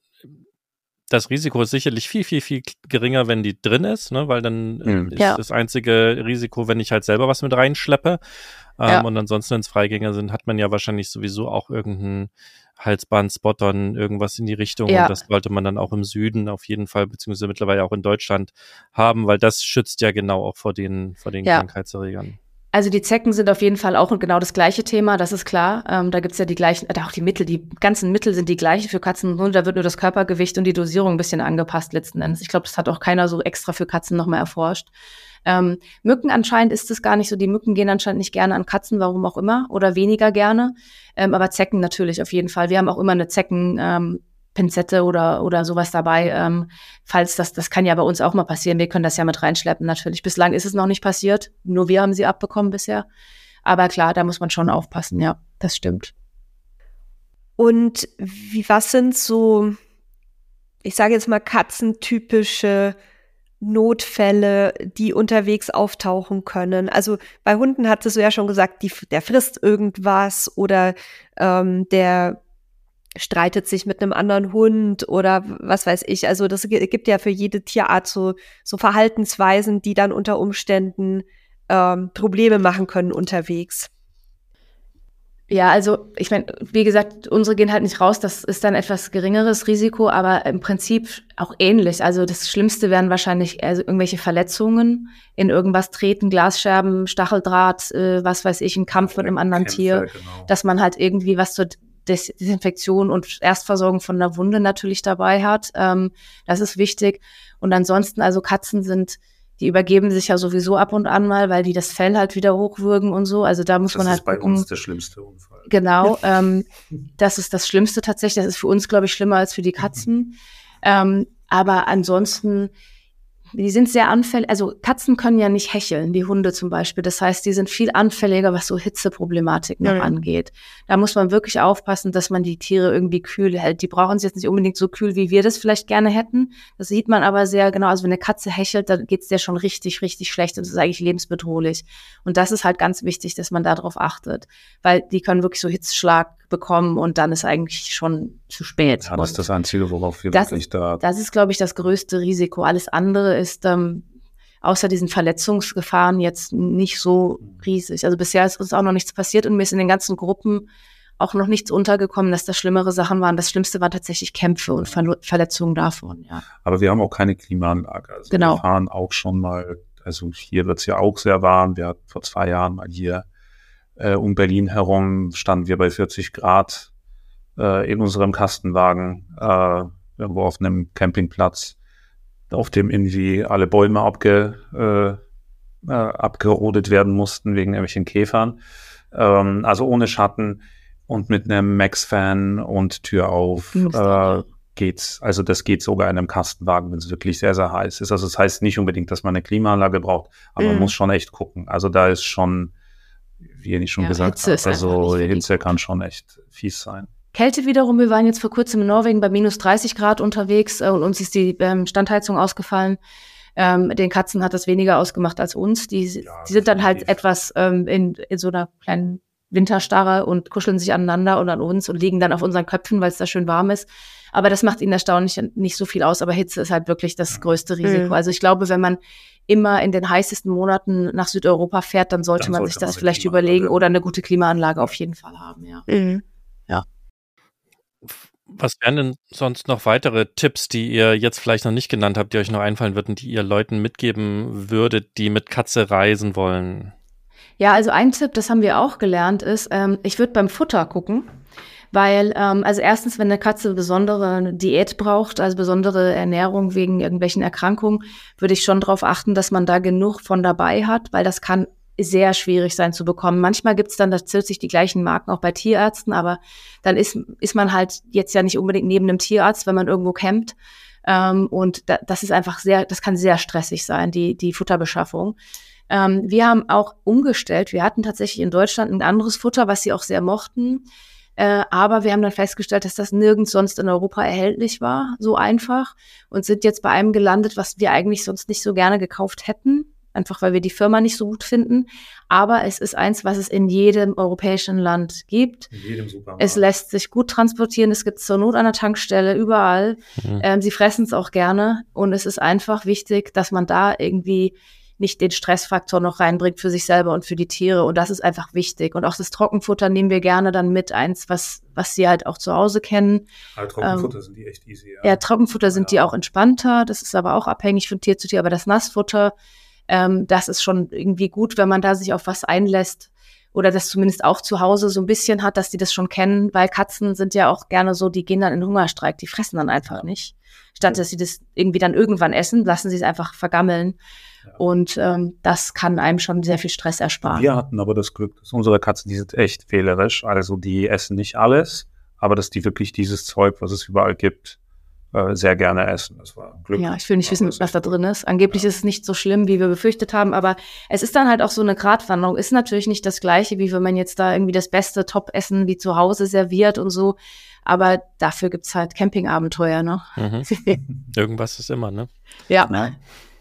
das Risiko ist sicherlich viel, viel, viel geringer, wenn die drin ist, ne? Weil dann äh, Mhm. ist Ja. das einzige Risiko, wenn ich halt selber was mit reinschleppe. Ähm, Ja. Und ansonsten, wenn es Freigänger sind, hat man ja wahrscheinlich sowieso auch irgendeinen Halsband, Spottern, irgendwas in die Richtung. Ja. Und das sollte man dann auch im Süden auf jeden Fall, beziehungsweise mittlerweile auch in Deutschland haben, weil das schützt ja genau auch vor den, vor den Ja. Krankheitserregern. Also die Zecken sind auf jeden Fall auch genau das gleiche Thema, das ist klar. Ähm, da gibt's ja die gleichen, äh, auch die Mittel, die ganzen Mittel sind die gleichen für Katzen und Hunde. Da wird nur das Körpergewicht und die Dosierung ein bisschen angepasst letzten Endes. Ich glaube, das hat auch keiner so extra für Katzen nochmal erforscht. Ähm, Mücken anscheinend ist es gar nicht so. Die Mücken gehen anscheinend nicht gerne an Katzen, warum auch immer, oder weniger gerne. Ähm, aber Zecken natürlich auf jeden Fall. Wir haben auch immer eine Zecken, ähm, Pinzette oder oder sowas dabei, ähm, falls das, das kann ja bei uns auch mal passieren. Wir können das ja mit reinschleppen natürlich. Bislang ist es noch nicht passiert. Nur wir haben sie abbekommen bisher. Aber klar, da muss man schon aufpassen. Ja, das stimmt. Und wie, was sind so, ich sage jetzt mal, katzentypische Notfälle, die unterwegs auftauchen können? Also bei Hunden hattest du ja schon gesagt, die, der frisst irgendwas oder ähm, der streitet sich mit einem anderen Hund oder was weiß ich. Also das gi- gibt ja für jede Tierart so, so Verhaltensweisen, die dann unter Umständen ähm, Probleme machen können unterwegs. Ja, also ich meine, wie gesagt, unsere gehen halt nicht raus, das ist dann etwas geringeres Risiko, aber im Prinzip auch ähnlich. Also das Schlimmste wären wahrscheinlich also irgendwelche Verletzungen, in irgendwas treten, Glasscherben, Stacheldraht, äh, was weiß ich, ein Kampf mit einem anderen Kämpfe, Tier, genau. dass man halt irgendwie was zur Des Desinfektion und Erstversorgung von einer Wunde natürlich dabei hat. Ähm, das ist wichtig. Und ansonsten, also Katzen sind, die übergeben sich ja sowieso ab und an mal, weil die das Fell halt wieder hochwürgen und so. Also da muss Das man halt ist bei gucken. uns der schlimmste Unfall. Genau, ähm, das ist das Schlimmste tatsächlich. Das ist für uns, glaube ich, schlimmer als für die Katzen. Ähm, aber ansonsten, die sind sehr anfällig. Also Katzen können ja nicht hecheln, die Hunde zum Beispiel. Das heißt, die sind viel anfälliger, was so Hitzeproblematik noch Ja, ja. angeht. Da muss man wirklich aufpassen, dass man die Tiere irgendwie kühl hält. Die brauchen es jetzt nicht unbedingt so kühl, wie wir das vielleicht gerne hätten. Das sieht man aber sehr genau. Also wenn eine Katze hechelt, dann geht's der schon richtig, richtig schlecht und das ist eigentlich lebensbedrohlich. Und das ist halt ganz wichtig, dass man darauf achtet. Weil die können wirklich so Hitzschlag bekommen und dann ist eigentlich schon zu spät. Ja, das ist das Einzige, worauf wir Das wirklich ist- da. Das ist, glaube ich, das größte Risiko. Alles andere ist ähm, außer diesen Verletzungsgefahren jetzt nicht so riesig. Also bisher ist uns auch noch nichts passiert und mir ist in den ganzen Gruppen auch noch nichts untergekommen, dass das schlimmere Sachen waren. Das Schlimmste waren tatsächlich Kämpfe und Ver- Verletzungen davon, ja. Aber wir haben auch keine Klimaanlage. Also Genau. wir fahren auch schon mal, also hier wird's ja auch sehr warm. Wir hatten vor zwei Jahren mal hier äh, um Berlin herum, standen wir bei vierzig Grad äh, in unserem Kastenwagen äh, irgendwo auf einem Campingplatz, auf dem irgendwie alle Bäume abge, äh, äh, abgerodet werden mussten wegen irgendwelchen Käfern. Ähm, also ohne Schatten und mit einem Max-Fan und Tür auf äh, geht's. Also das geht sogar in einem Kastenwagen, wenn es wirklich sehr, sehr heiß ist. Also das heißt nicht unbedingt, dass man eine Klimaanlage braucht, aber Mhm. man muss schon echt gucken. Also da ist schon, wie ich schon Ja, gesagt Hitze ist habe, einfach also nicht für die- Hitze kann schon echt fies sein. Kälte wiederum, wir waren jetzt vor kurzem in Norwegen bei minus dreißig Grad unterwegs äh, und uns ist die ähm, Standheizung ausgefallen. Ähm, den Katzen hat das weniger ausgemacht als uns. Die, Ja, die sind dann halt definitiv. etwas ähm, in, in so einer kleinen Winterstarre und kuscheln sich aneinander und an uns und liegen dann auf unseren Köpfen, weil es da schön warm ist. Aber das macht ihnen erstaunlich nicht so viel aus. Aber Hitze ist halt wirklich das größte Risiko. Mhm. Also ich glaube, wenn man immer in den heißesten Monaten nach Südeuropa fährt, dann sollte Dann man sollte sich man das eine vielleicht Klimaanlage überlegen haben. oder eine gute Klimaanlage auf jeden Fall haben, ja. Mhm. Was wären denn sonst noch weitere Tipps, die ihr jetzt vielleicht noch nicht genannt habt, die euch noch einfallen würden, die ihr Leuten mitgeben würdet, die mit Katze reisen wollen? Ja, also ein Tipp, das haben wir auch gelernt, ist, ähm, ich würde beim Futter gucken, weil, ähm, also erstens, wenn eine Katze besondere Diät braucht, also besondere Ernährung wegen irgendwelchen Erkrankungen, würde ich schon darauf achten, dass man da genug von dabei hat, weil das kann sehr schwierig sein zu bekommen. Manchmal gibt's dann tatsächlich die gleichen Marken auch bei Tierärzten, aber dann ist, ist man halt jetzt ja nicht unbedingt neben einem Tierarzt, wenn man irgendwo campt. Ähm, und da, das ist einfach sehr, das kann sehr stressig sein, die, die Futterbeschaffung. Ähm, wir haben auch umgestellt. Wir hatten tatsächlich in Deutschland ein anderes Futter, was sie auch sehr mochten. Äh, aber wir haben dann festgestellt, dass das nirgends sonst in Europa erhältlich war, so einfach. Und sind jetzt bei einem gelandet, was wir eigentlich sonst nicht so gerne gekauft hätten. Einfach weil wir die Firma nicht so gut finden. Aber es ist eins, was es in jedem europäischen Land gibt. In jedem Supermarkt. Es lässt sich gut transportieren. Es gibt zur Not an der Tankstelle, überall. Mhm. Ähm, sie fressen es auch gerne. Und es ist einfach wichtig, dass man da irgendwie nicht den Stressfaktor noch reinbringt für sich selber und für die Tiere. Und das ist einfach wichtig. Und auch das Trockenfutter nehmen wir gerne dann mit. Eins, was, was sie halt auch zu Hause kennen. Aber Trockenfutter sind die echt easy. Ja, Trockenfutter sind die Ja. auch entspannter. Das ist aber auch abhängig von Tier zu Tier. Aber das Nassfutter, ähm, das ist schon irgendwie gut, wenn man da sich auf was einlässt oder das zumindest auch zu Hause so ein bisschen hat, dass die das schon kennen, weil Katzen sind ja auch gerne so, die gehen dann in Hungerstreik, die fressen dann einfach nicht. Statt dass sie das irgendwie dann irgendwann essen, lassen sie es einfach vergammeln. Ja. Und ähm, das kann einem schon sehr viel Stress ersparen. Wir hatten aber das Glück, dass unsere Katzen, die sind echt wählerisch. Also die essen nicht alles, aber dass die wirklich dieses Zeug, was es überall gibt, äh, sehr gerne essen. Das war Glück. Ja, ich will nicht wissen, Aber das was ist da gut. drin ist. Angeblich Ja. ist es nicht so schlimm, wie wir befürchtet haben, aber es ist dann halt auch so eine Gratwanderung. Ist natürlich nicht das Gleiche, wie wenn man jetzt da irgendwie das beste Top-Essen wie zu Hause serviert und so. Aber dafür gibt's halt Campingabenteuer, ne? Mhm. Irgendwas ist immer, ne? Ja. Ja.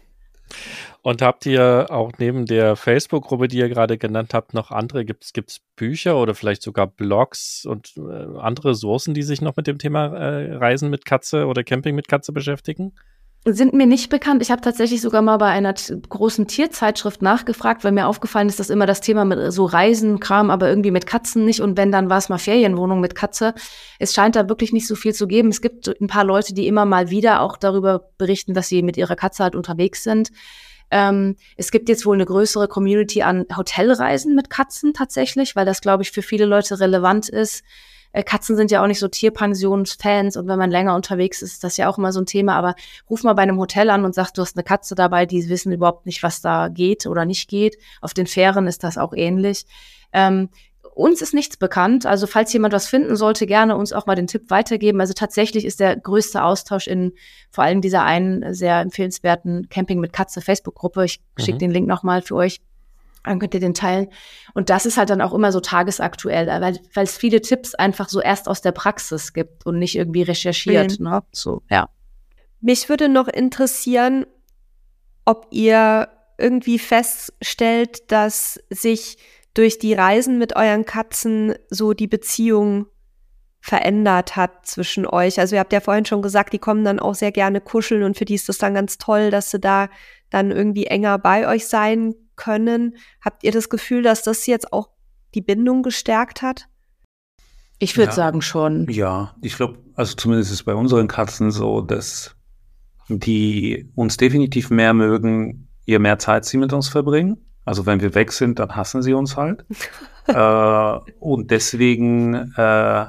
Und habt ihr auch neben der Facebook-Gruppe, die ihr gerade genannt habt, noch andere? Gibt es Bücher oder vielleicht sogar Blogs und äh, andere Ressourcen, die sich noch mit dem Thema äh, Reisen mit Katze oder Camping mit Katze beschäftigen? Sind mir nicht bekannt. Ich habe tatsächlich sogar mal bei einer t- großen Tierzeitschrift nachgefragt, weil mir aufgefallen ist, dass immer das Thema mit so Reisen, Kram, aber irgendwie mit Katzen nicht. Und wenn, dann war es mal Ferienwohnung mit Katze. Es scheint da wirklich nicht so viel zu geben. Es gibt so ein paar Leute, die immer mal wieder auch darüber berichten, dass sie mit ihrer Katze halt unterwegs sind. Ähm, es gibt jetzt wohl eine größere Community an Hotelreisen mit Katzen tatsächlich, weil das, glaube ich, für viele Leute relevant ist. Äh, Katzen sind ja auch nicht so Tierpensionsfans und wenn man länger unterwegs ist, ist das ja auch immer so ein Thema. Aber ruf mal bei einem Hotel an und sag, du hast eine Katze dabei, die wissen überhaupt nicht, was da geht oder nicht geht. Auf den Fähren ist das auch ähnlich. Ähm, uns ist nichts bekannt. Also falls jemand was finden sollte, gerne uns auch mal den Tipp weitergeben. Also tatsächlich ist der größte Austausch in vor allem dieser einen sehr empfehlenswerten Camping mit Katze Facebook-Gruppe. Ich Mhm. schicke den Link nochmal für euch. Dann könnt ihr den teilen. Und das ist halt dann auch immer so tagesaktuell, weil weil es viele Tipps einfach so erst aus der Praxis gibt und nicht irgendwie recherchiert. Mhm. Ne? So, ja. Mich würde noch interessieren, ob ihr irgendwie feststellt, dass sich durch die Reisen mit euren Katzen so die Beziehung verändert hat zwischen euch. Also ihr habt ja vorhin schon gesagt, die kommen dann auch sehr gerne kuscheln und für die ist das dann ganz toll, dass sie da dann irgendwie enger bei euch sein können. Habt ihr das Gefühl, dass das jetzt auch die Bindung gestärkt hat? Ich würde Ja. sagen schon. Ja, ich glaube, also zumindest ist es bei unseren Katzen so, dass die uns definitiv mehr mögen, je mehr Zeit sie mit uns verbringen. Also wenn wir weg sind, dann hassen sie uns halt. äh, und deswegen, äh,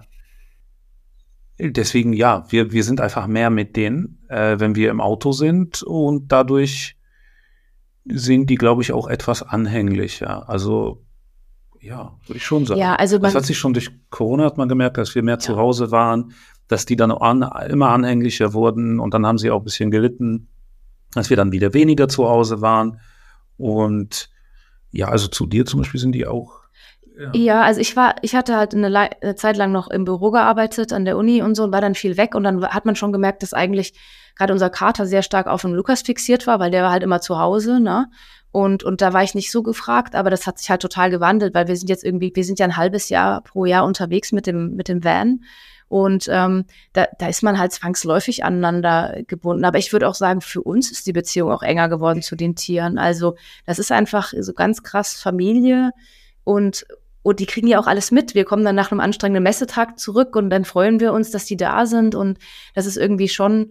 deswegen ja, wir, wir sind einfach mehr mit denen, äh, wenn wir im Auto sind und dadurch sind die, glaube ich, auch etwas anhänglicher. Also ja, würde ich schon sagen. Ja, also Das man, hat sich schon durch Corona hat man gemerkt, dass wir mehr Ja. zu Hause waren, dass die dann an, immer anhänglicher wurden und dann haben sie auch ein bisschen gelitten, dass wir dann wieder weniger zu Hause waren. Und ja, also zu dir zum Beispiel sind die auch. Ja. ja, also ich war, ich hatte halt eine, Lei- eine Zeit lang noch im Büro gearbeitet an der Uni und so und war dann viel weg und dann hat man schon gemerkt, dass eigentlich gerade unser Kater sehr stark auf den Lukas fixiert war, weil der war halt immer zu Hause, ne? Und, und da war ich nicht so gefragt, aber das hat sich halt total gewandelt, weil wir sind jetzt irgendwie, wir sind ja ein halbes Jahr pro Jahr unterwegs mit dem, mit dem Van. Und ähm, da, da ist man halt zwangsläufig aneinander gebunden. Aber ich würde auch sagen, für uns ist die Beziehung auch enger geworden zu den Tieren. Also das ist einfach so ganz krass Familie und Und die kriegen ja auch alles mit. Wir kommen dann nach einem anstrengenden Messetag zurück und dann freuen wir uns, dass die da sind. Und das ist irgendwie schon.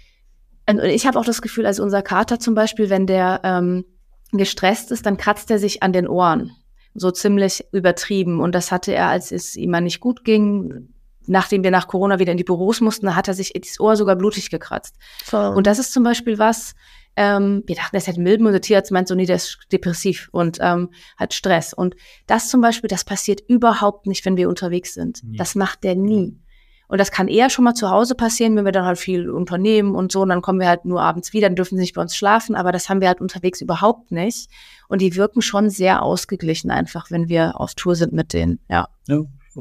Und ich habe auch das Gefühl, also unser Kater zum Beispiel, wenn der ähm, gestresst ist, dann kratzt er sich an den Ohren. So ziemlich übertrieben. Und das hatte er, als es ihm mal nicht gut ging. Nachdem wir nach Corona wieder in die Büros mussten, da hat er sich das Ohr sogar blutig gekratzt. Voll. Und das ist zum Beispiel was, ähm, wir dachten, das hätte Milben und der Tierarzt meint so, nee, der ist depressiv und ähm, hat Stress. Und das zum Beispiel, das passiert überhaupt nicht, wenn wir unterwegs sind. Nie. Das macht der nie. Und das kann eher schon mal zu Hause passieren, wenn wir dann halt viel unternehmen und so. Und dann kommen wir halt nur abends wieder, dann dürfen sie nicht bei uns schlafen. Aber das haben wir halt unterwegs überhaupt nicht. Und die wirken schon sehr ausgeglichen einfach, wenn wir auf Tour sind mit denen. Ja, Ja.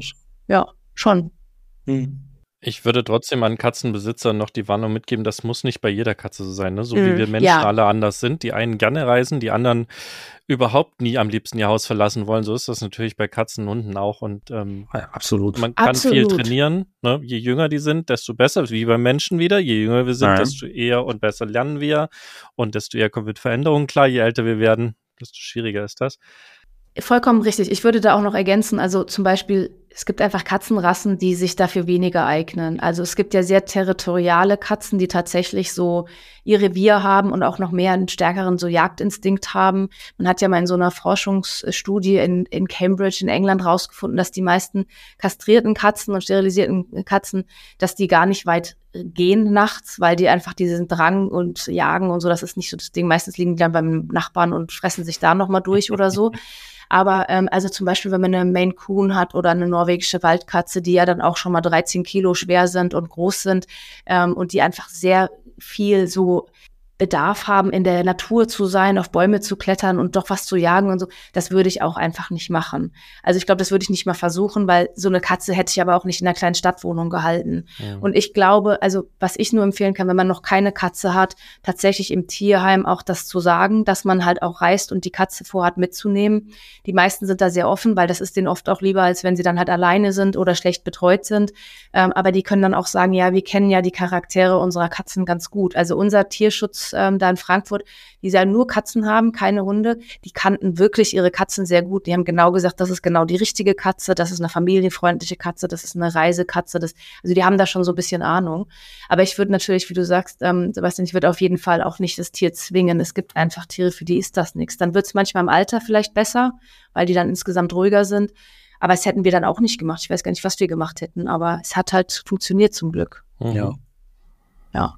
ja, schon. Mhm. Ich würde trotzdem an Katzenbesitzern noch die Warnung mitgeben, das muss nicht bei jeder Katze so sein, ne? So Mhm. wie wir Menschen Ja. alle anders sind. Die einen gerne reisen, die anderen überhaupt nie am liebsten ihr Haus verlassen wollen. So ist das natürlich bei Katzen und Hunden auch. Und ähm, Ja, absolut. man kann viel Absolut. trainieren. Ne? Je jünger die sind, desto besser. Wie bei Menschen wieder. Je jünger wir sind, Nein. desto eher und besser lernen wir. Und desto eher kommen mit Veränderungen klar. Je älter wir werden, desto schwieriger ist das. Vollkommen richtig. Ich würde da auch noch ergänzen, also zum Beispiel, es gibt einfach Katzenrassen, die sich dafür weniger eignen. Also es gibt ja sehr territoriale Katzen, die tatsächlich so ihr Revier haben und auch noch mehr einen stärkeren so Jagdinstinkt haben. Man hat ja mal in so einer Forschungsstudie in, in Cambridge in England rausgefunden, dass die meisten kastrierten Katzen und sterilisierten Katzen, dass die gar nicht weit gehen nachts, weil die einfach diesen Drang und Jagen und so, das ist nicht so das Ding. Meistens liegen die dann beim Nachbarn und fressen sich da nochmal durch oder so. Aber ähm, also zum Beispiel, wenn man eine Maine Coon hat oder eine norwegische Waldkatze, die ja dann auch schon mal dreizehn Kilo schwer sind und groß sind ähm, und die einfach sehr viel so Bedarf haben, in der Natur zu sein, auf Bäume zu klettern und doch was zu jagen und so, das würde ich auch einfach nicht machen. Also ich glaube, das würde ich nicht mal versuchen, weil so eine Katze hätte ich aber auch nicht in einer kleinen Stadtwohnung gehalten. Ja. Und ich glaube, also was ich nur empfehlen kann, wenn man noch keine Katze hat, tatsächlich im Tierheim auch das zu sagen, dass man halt auch reist und die Katze vorhat mitzunehmen. Die meisten sind da sehr offen, weil das ist denen oft auch lieber, als wenn sie dann halt alleine sind oder schlecht betreut sind. Ähm, aber die können dann auch sagen, ja, wir kennen ja die Charaktere unserer Katzen ganz gut. Also unser Tierschutz ähm, da in Frankfurt, die ja nur Katzen haben, keine Hunde, die kannten wirklich ihre Katzen sehr gut. Die haben genau gesagt, das ist genau die richtige Katze, das ist eine familienfreundliche Katze, das ist eine Reisekatze. Das, also die haben da schon so ein bisschen Ahnung. Aber ich würde natürlich, wie du sagst, ähm, Sebastian, ich würde auf jeden Fall auch nicht das Tier zwingen. Es gibt einfach Tiere, für die ist das nichts. Dann wird es manchmal im Alter vielleicht besser, weil die dann insgesamt ruhiger sind. Aber es hätten wir dann auch nicht gemacht. Ich weiß gar nicht, was wir gemacht hätten, aber es hat halt funktioniert zum Glück. Mhm. Ja. Ja.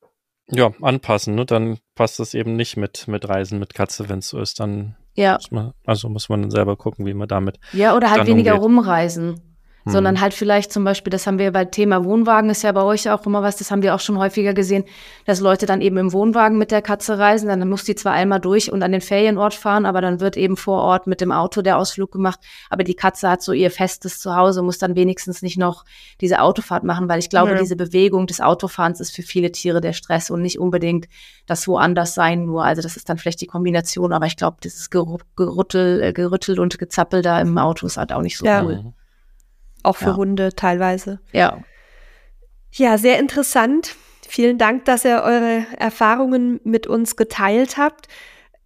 Ja, anpassen, ne? Dann passt das eben nicht mit, mit Reisen mit Katze, wenn es so ist, dann Ja. muss man, also muss man dann selber gucken, wie man damit. Ja, oder halt dann weniger umgeht. rumreisen. Hm. Sondern halt vielleicht zum Beispiel, das haben wir bei Thema Wohnwagen, ist ja bei euch auch immer was, das haben wir auch schon häufiger gesehen, dass Leute dann eben im Wohnwagen mit der Katze reisen, dann muss die zwar einmal durch und an den Ferienort fahren, aber dann wird eben vor Ort mit dem Auto der Ausflug gemacht, aber die Katze hat so ihr festes Zuhause, muss dann wenigstens nicht noch diese Autofahrt machen, weil ich glaube, Ja. diese Bewegung des Autofahrens ist für viele Tiere der Stress und nicht unbedingt das woanders sein nur, also das ist dann vielleicht die Kombination, aber ich glaube, dieses Geru- Gerüttel, äh, Gerüttel und Gezappel da im Auto ist halt auch nicht so Ja. cool. Mhm. Auch für Ja. Hunde teilweise. Ja. Ja, sehr interessant. Vielen Dank, dass ihr eure Erfahrungen mit uns geteilt habt.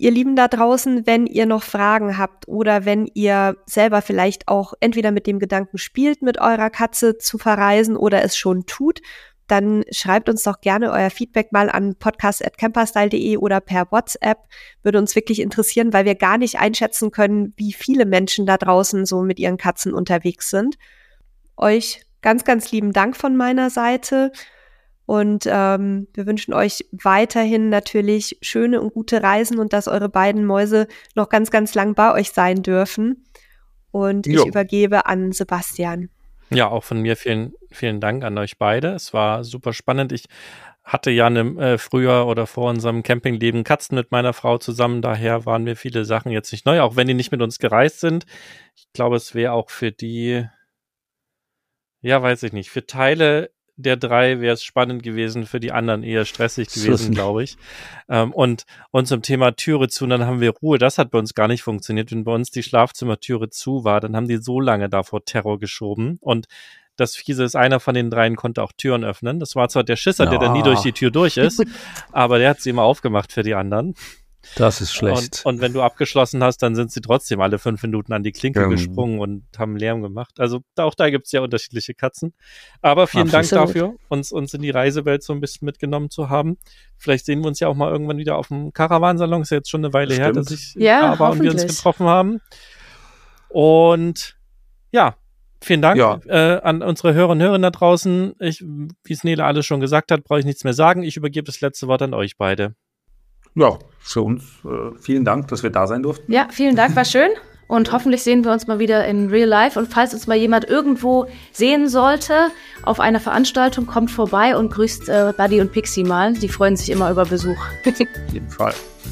ihr Lieben da draußen, wenn ihr noch Fragen habt oder wenn ihr selber vielleicht auch entweder mit dem Gedanken spielt, mit eurer Katze zu verreisen oder es schon tut, dann schreibt uns doch gerne euer Feedback mal an podcast at camperstyle punkt de oder per WhatsApp. Würde uns wirklich interessieren, weil wir gar nicht einschätzen können, wie viele Menschen da draußen so mit ihren Katzen unterwegs sind. Euch ganz, ganz lieben Dank von meiner Seite. Und ähm, wir wünschen euch weiterhin natürlich schöne und gute Reisen und dass eure beiden Mäuse noch ganz, ganz lang bei euch sein dürfen. Und ich Jo. übergebe an Sebastian. Ja, auch von mir vielen, vielen Dank an euch beide. Es war super spannend. Ich hatte ja ne, äh, früher oder vor unserem Campingleben Katzen mit meiner Frau zusammen. Daher waren mir viele Sachen jetzt nicht neu, auch wenn die nicht mit uns gereist sind. Ich glaube, es wäre auch für die, ja, weiß ich nicht, für Teile der drei wäre es spannend gewesen, für die anderen eher stressig gewesen, glaube ich. Ähm, und, und zum Thema Türe zu, dann haben wir Ruhe. Das hat bei uns gar nicht funktioniert. Wenn bei uns die Schlafzimmertüre zu war, dann haben die so lange davor Terror geschoben. Und das Fiese ist, einer von den dreien konnte auch Türen öffnen. Das war zwar der Schisser, der dann nie durch die Tür durch ist, aber der hat sie immer aufgemacht für die anderen. Das ist schlecht. Und, und wenn du abgeschlossen hast, dann sind sie trotzdem alle fünf Minuten an die Klinke Ähm. gesprungen und haben Lärm gemacht. Also da, auch da gibt es ja unterschiedliche Katzen. Aber vielen Dank Absolut. dafür, uns, uns in die Reisewelt so ein bisschen mitgenommen zu haben. Vielleicht sehen wir uns ja auch mal irgendwann wieder auf dem Caravansalon. Ist ja jetzt schon eine Weile her, Stimmt. dass ich Ja, aber und wir uns hoffentlich. getroffen haben. Und ja, vielen Dank Ja. äh, an unsere Hörer und Hörerinnen da draußen. Ich, wie es Nele alles schon gesagt hat, brauche ich nichts mehr sagen. Ich übergebe das letzte Wort an euch beide. Ja, für uns äh, vielen Dank, dass wir da sein durften. Ja, vielen Dank, war schön. Und hoffentlich sehen wir uns mal wieder in Real Life. Und falls uns mal jemand irgendwo sehen sollte, auf einer Veranstaltung, kommt vorbei und grüßt äh, Buddy und Pixie mal. Die freuen sich immer über Besuch. Auf jeden Fall.